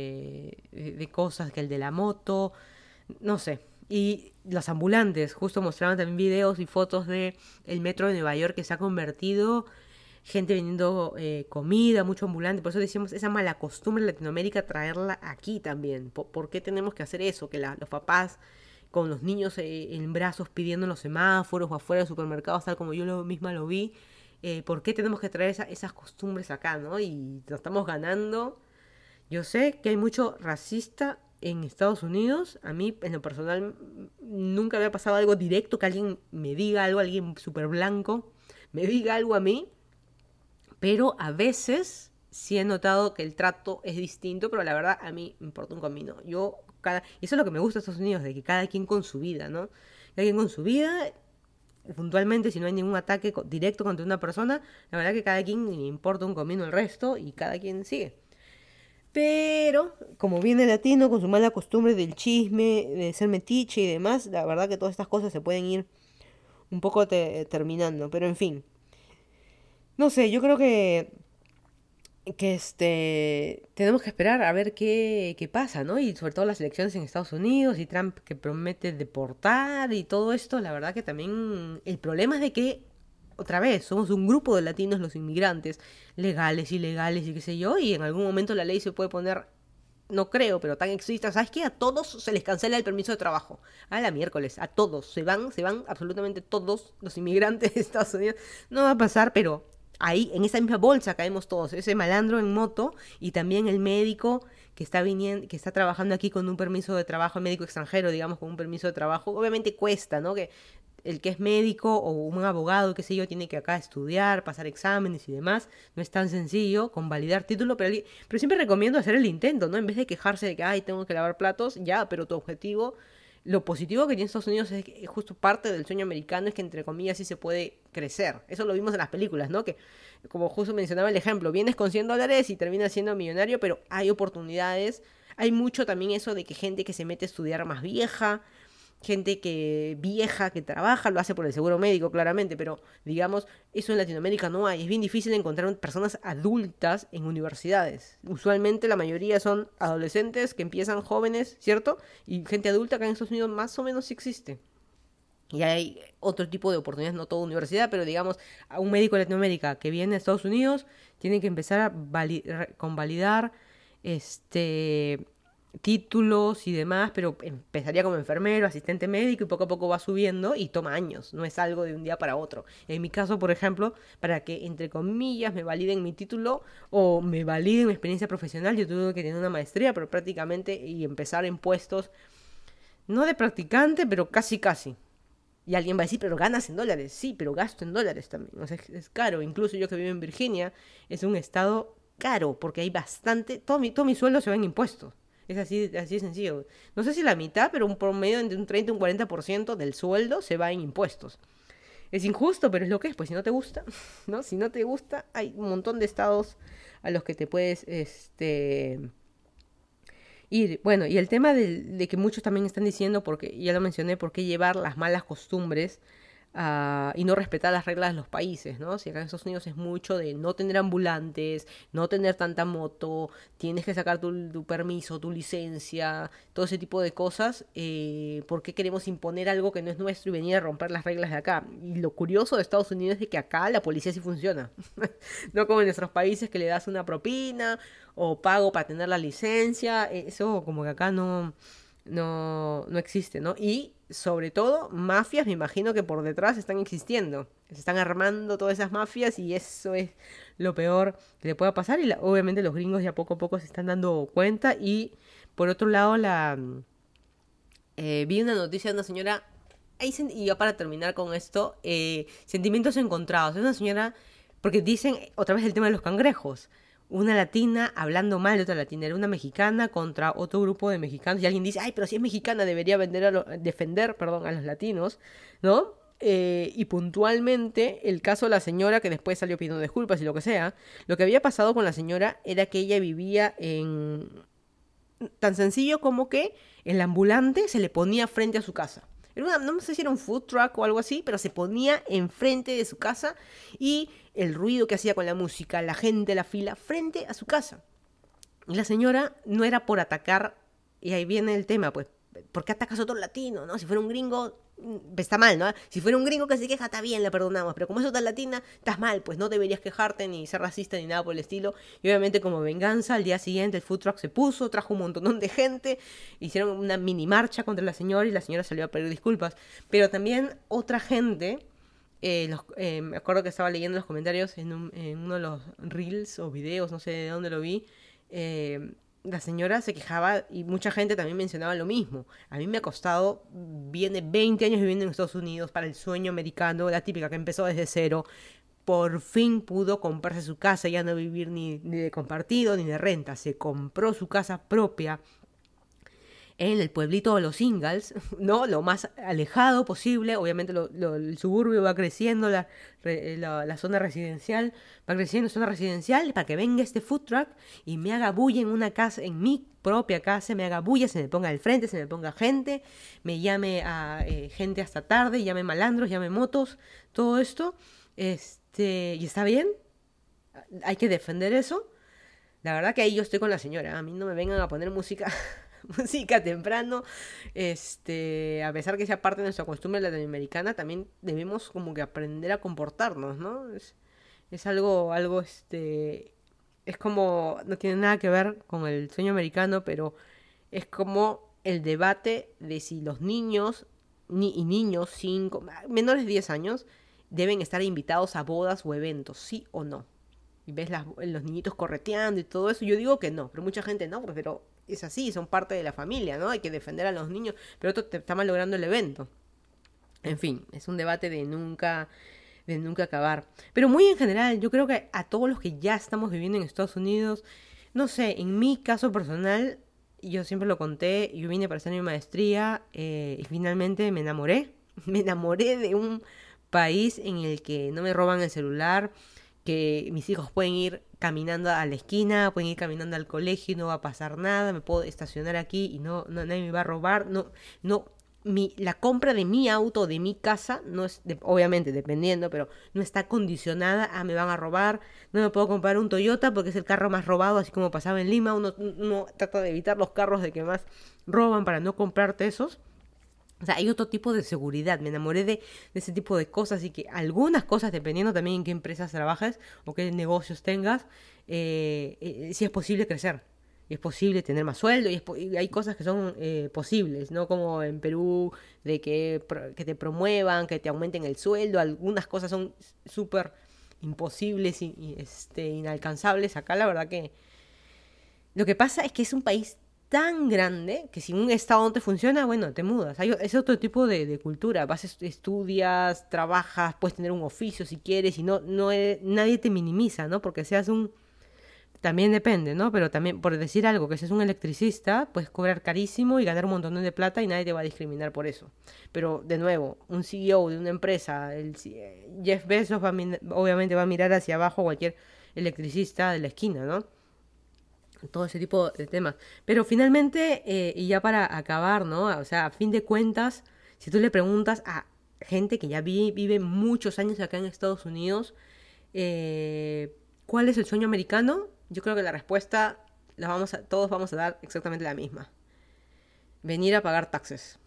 de cosas, que el de la moto, no sé. Y los ambulantes, justo mostraban también videos y fotos de el metro de Nueva York, que se ha convertido gente vendiendo comida, mucho ambulante. Por eso decíamos, esa mala costumbre de Latinoamérica, traerla aquí también. ¿Por qué tenemos que hacer eso? Que los papás con los niños en brazos pidiendo en los semáforos o afuera de supermercados, tal como yo misma lo vi. ¿Por qué tenemos que traer esas costumbres acá, no? Y lo estamos ganando. Yo sé que hay mucho racista en Estados Unidos. A mí, en lo personal, nunca me ha pasado algo directo, que alguien me diga algo, alguien súper blanco me diga algo a mí. Pero a veces sí he notado que el trato es distinto, pero la verdad a mí me importa un comino. Y eso es lo que me gusta de Estados Unidos, de que cada quien con su vida, ¿no? Cada quien con su vida, puntualmente, si no hay ningún ataque directo contra una persona, la verdad que cada quien me importa un comino el resto y cada quien sigue. Pero, como viene el latino con su mala costumbre del chisme, de ser metiche y demás, la verdad que todas estas cosas se pueden ir un poco terminando. Pero en fin, no sé, yo creo que tenemos que esperar a ver qué pasa, ¿no? Y sobre todo las elecciones en Estados Unidos y Trump que promete deportar y todo esto, la verdad que también el problema es de que otra vez, somos un grupo de latinos los inmigrantes, legales, ilegales y qué sé yo, y en algún momento la ley se puede poner, no creo, pero tan estricta, ¿sabes qué? A todos se les cancela el permiso de trabajo. A la miércoles, a todos, se van absolutamente todos los inmigrantes de Estados Unidos. No va a pasar, pero ahí, en esa misma bolsa caemos todos, ese malandro en moto y también el médico que está viniendo, que está trabajando aquí con un permiso de trabajo, el médico extranjero, digamos, con un permiso de trabajo, obviamente cuesta, ¿no? Que el que es médico o un abogado, qué sé yo, tiene que acá estudiar, pasar exámenes y demás. No es tan sencillo convalidar título, pero siempre recomiendo hacer el intento, ¿no? En vez de quejarse de que, ay, tengo que lavar platos, ya, pero tu objetivo, lo positivo que tiene Estados Unidos es que justo parte del sueño americano es que, entre comillas, sí se puede crecer. Eso lo vimos en las películas, ¿no? Que, como justo mencionaba el ejemplo, vienes con $100 y terminas siendo millonario, pero hay oportunidades. Hay mucho también eso de que gente que se mete a estudiar más vieja, gente que vieja, que trabaja, lo hace por el seguro médico, claramente, pero digamos, eso en Latinoamérica no hay. Es bien difícil encontrar personas adultas en universidades. Usualmente la mayoría son adolescentes que empiezan jóvenes, ¿cierto? Y gente adulta que en Estados Unidos más o menos sí existe. Y hay otro tipo de oportunidades, no toda universidad, pero digamos, a un médico de Latinoamérica que viene a Estados Unidos tiene que empezar a convalidar títulos y demás, pero empezaría como enfermero, asistente médico y poco a poco va subiendo y toma años, no es algo de un día para otro. En mi caso, por ejemplo, para que entre comillas me validen mi título o me validen mi experiencia profesional, yo tuve que tener una maestría, pero prácticamente y empezar en puestos, no de practicante, pero casi casi. Y alguien va a decir, pero ganas en dólares. Sí, pero gasto en dólares también. O sea, es caro. Incluso yo que vivo en Virginia, es un estado caro, porque hay bastante, todo mi sueldo se va en impuestos. Es así de sencillo. No sé si la mitad, pero un promedio entre un 30 y un 40% del sueldo se va en impuestos. Es injusto, pero es lo que es. Pues si no te gusta, ¿no? Si no te gusta, hay un montón de estados a los que te puedes ir. Bueno, y el tema de que muchos también están diciendo, porque ya lo mencioné, por qué llevar las malas costumbres y no respetar las reglas de los países, ¿no? Si acá en Estados Unidos es mucho de no tener ambulantes, no tener tanta moto, tienes que sacar tu permiso, tu licencia, todo ese tipo de cosas, ¿por qué queremos imponer algo que no es nuestro y venir a romper las reglas de acá? Y lo curioso de Estados Unidos es de que acá la policía sí funciona, no como en nuestros países que le das una propina o pago para tener la licencia, eso como que acá no existe, ¿no? Y sobre todo, mafias, me imagino que por detrás están existiendo. Se están armando todas esas mafias y eso es lo peor que le pueda pasar. Y obviamente los gringos ya poco a poco se están dando cuenta. Y por otro lado, vi una noticia de una señora. Y ya para terminar con esto, sentimientos encontrados. Es una señora, porque dicen otra vez el tema de los cangrejos. Una latina hablando mal de otra latina, era una mexicana contra otro grupo de mexicanos y alguien dice, ay, pero si es mexicana debería defender a los latinos, ¿no? Y puntualmente el caso de la señora que después salió pidiendo disculpas y lo que sea, lo que había pasado con la señora era que ella vivía en tan sencillo como que el ambulante se le ponía frente a su casa. No sé si era un food truck o algo así, pero se ponía enfrente de su casa y el ruido que hacía con la música, la gente, la fila, frente a su casa. Y la señora no era por atacar, y ahí viene el tema, pues, ¿por qué atacas a otro latino, no? Si fuera un gringo, está mal, ¿no? Si fuera un gringo que se queja, está bien, le perdonamos, pero como es otra latina, estás mal, pues no deberías quejarte ni ser racista ni nada por el estilo. Y obviamente como venganza, al día siguiente el food truck se puso, trajo un montón de gente, hicieron una mini marcha contra la señora y la señora salió a pedir disculpas. Pero también otra gente, me acuerdo que estaba leyendo los comentarios en uno de los reels o videos, no sé de dónde lo vi, la señora se quejaba y mucha gente también mencionaba lo mismo. A mí me ha costado, viene 20 años viviendo en Estados Unidos para el sueño americano, la típica que empezó desde cero. Por fin pudo comprarse su casa, ya no vivir ni de compartido ni de renta. Se compró su casa propia en el pueblito de los Ingalls, ¿no? Lo más alejado posible. Obviamente el suburbio va creciendo, la zona residencial va creciendo, zona residencial, para que venga este food truck y me haga bulla en una casa, en mi propia casa, me haga bulla, se me ponga al frente, se me ponga gente, me llame a gente hasta tarde, llame malandros, llame motos, todo esto, y está bien, hay que defender eso. La verdad que ahí yo estoy con la señora, a mí no me vengan a poner música música temprano, a pesar que sea parte de nuestra costumbre latinoamericana, también debemos como que aprender a comportarnos, ¿no? Es algo, es como, no tiene nada que ver con el sueño americano, pero es como el debate de si los niños y niños menores de 10 años deben estar invitados a bodas o eventos, sí o no. Y ves los niñitos correteando y todo eso. Yo digo que no, pero mucha gente no, pues, pero es así, son parte de la familia, ¿no? Hay que defender a los niños, pero otro te está malogrando el evento. En fin, es un debate de nunca acabar. Pero muy en general, yo creo que a todos los que ya estamos viviendo en Estados Unidos, no sé, en mi caso personal, yo siempre lo conté, yo vine para hacer mi maestría y finalmente me enamoré. Me enamoré de un país en el que no me roban el celular, que mis hijos pueden ir caminando a la esquina, pueden ir caminando al colegio y no va a pasar nada, me puedo estacionar aquí y nadie me va a robar, la compra de mi auto, de mi casa, no es, obviamente dependiendo, pero no está condicionada a me van a robar, no me puedo comprar un Toyota porque es el carro más robado, así como pasaba en Lima, uno trata de evitar los carros de que más roban para no comprarte esos. O sea, hay otro tipo de seguridad. Me enamoré de ese tipo de cosas y que algunas cosas, dependiendo también en qué empresas trabajes o qué negocios tengas, sí es posible crecer. Y es posible tener más sueldo y hay cosas que son posibles, ¿no? Como en Perú, de que te promuevan, que te aumenten el sueldo. Algunas cosas son súper imposibles inalcanzables. Acá la verdad que lo que pasa es que es un país tan grande que si un estado no te funciona, bueno, te mudas. Es otro tipo de cultura. Estudias, trabajas, puedes tener un oficio si quieres y nadie te minimiza, ¿no? Porque seas también depende, ¿no? Pero también, por decir algo, que seas un electricista, puedes cobrar carísimo y ganar un montón de plata y nadie te va a discriminar por eso. Pero, de nuevo, un CEO de una empresa, Jeff Bezos obviamente va a mirar hacia abajo cualquier electricista de la esquina, ¿no? Todo ese tipo de temas. Pero finalmente, y ya para acabar, ¿no? O sea, a fin de cuentas, si tú le preguntas a gente que ya vive muchos años acá en Estados Unidos, ¿cuál es el sueño americano? Yo creo que la respuesta todos vamos a dar exactamente la misma. Venir a pagar taxes.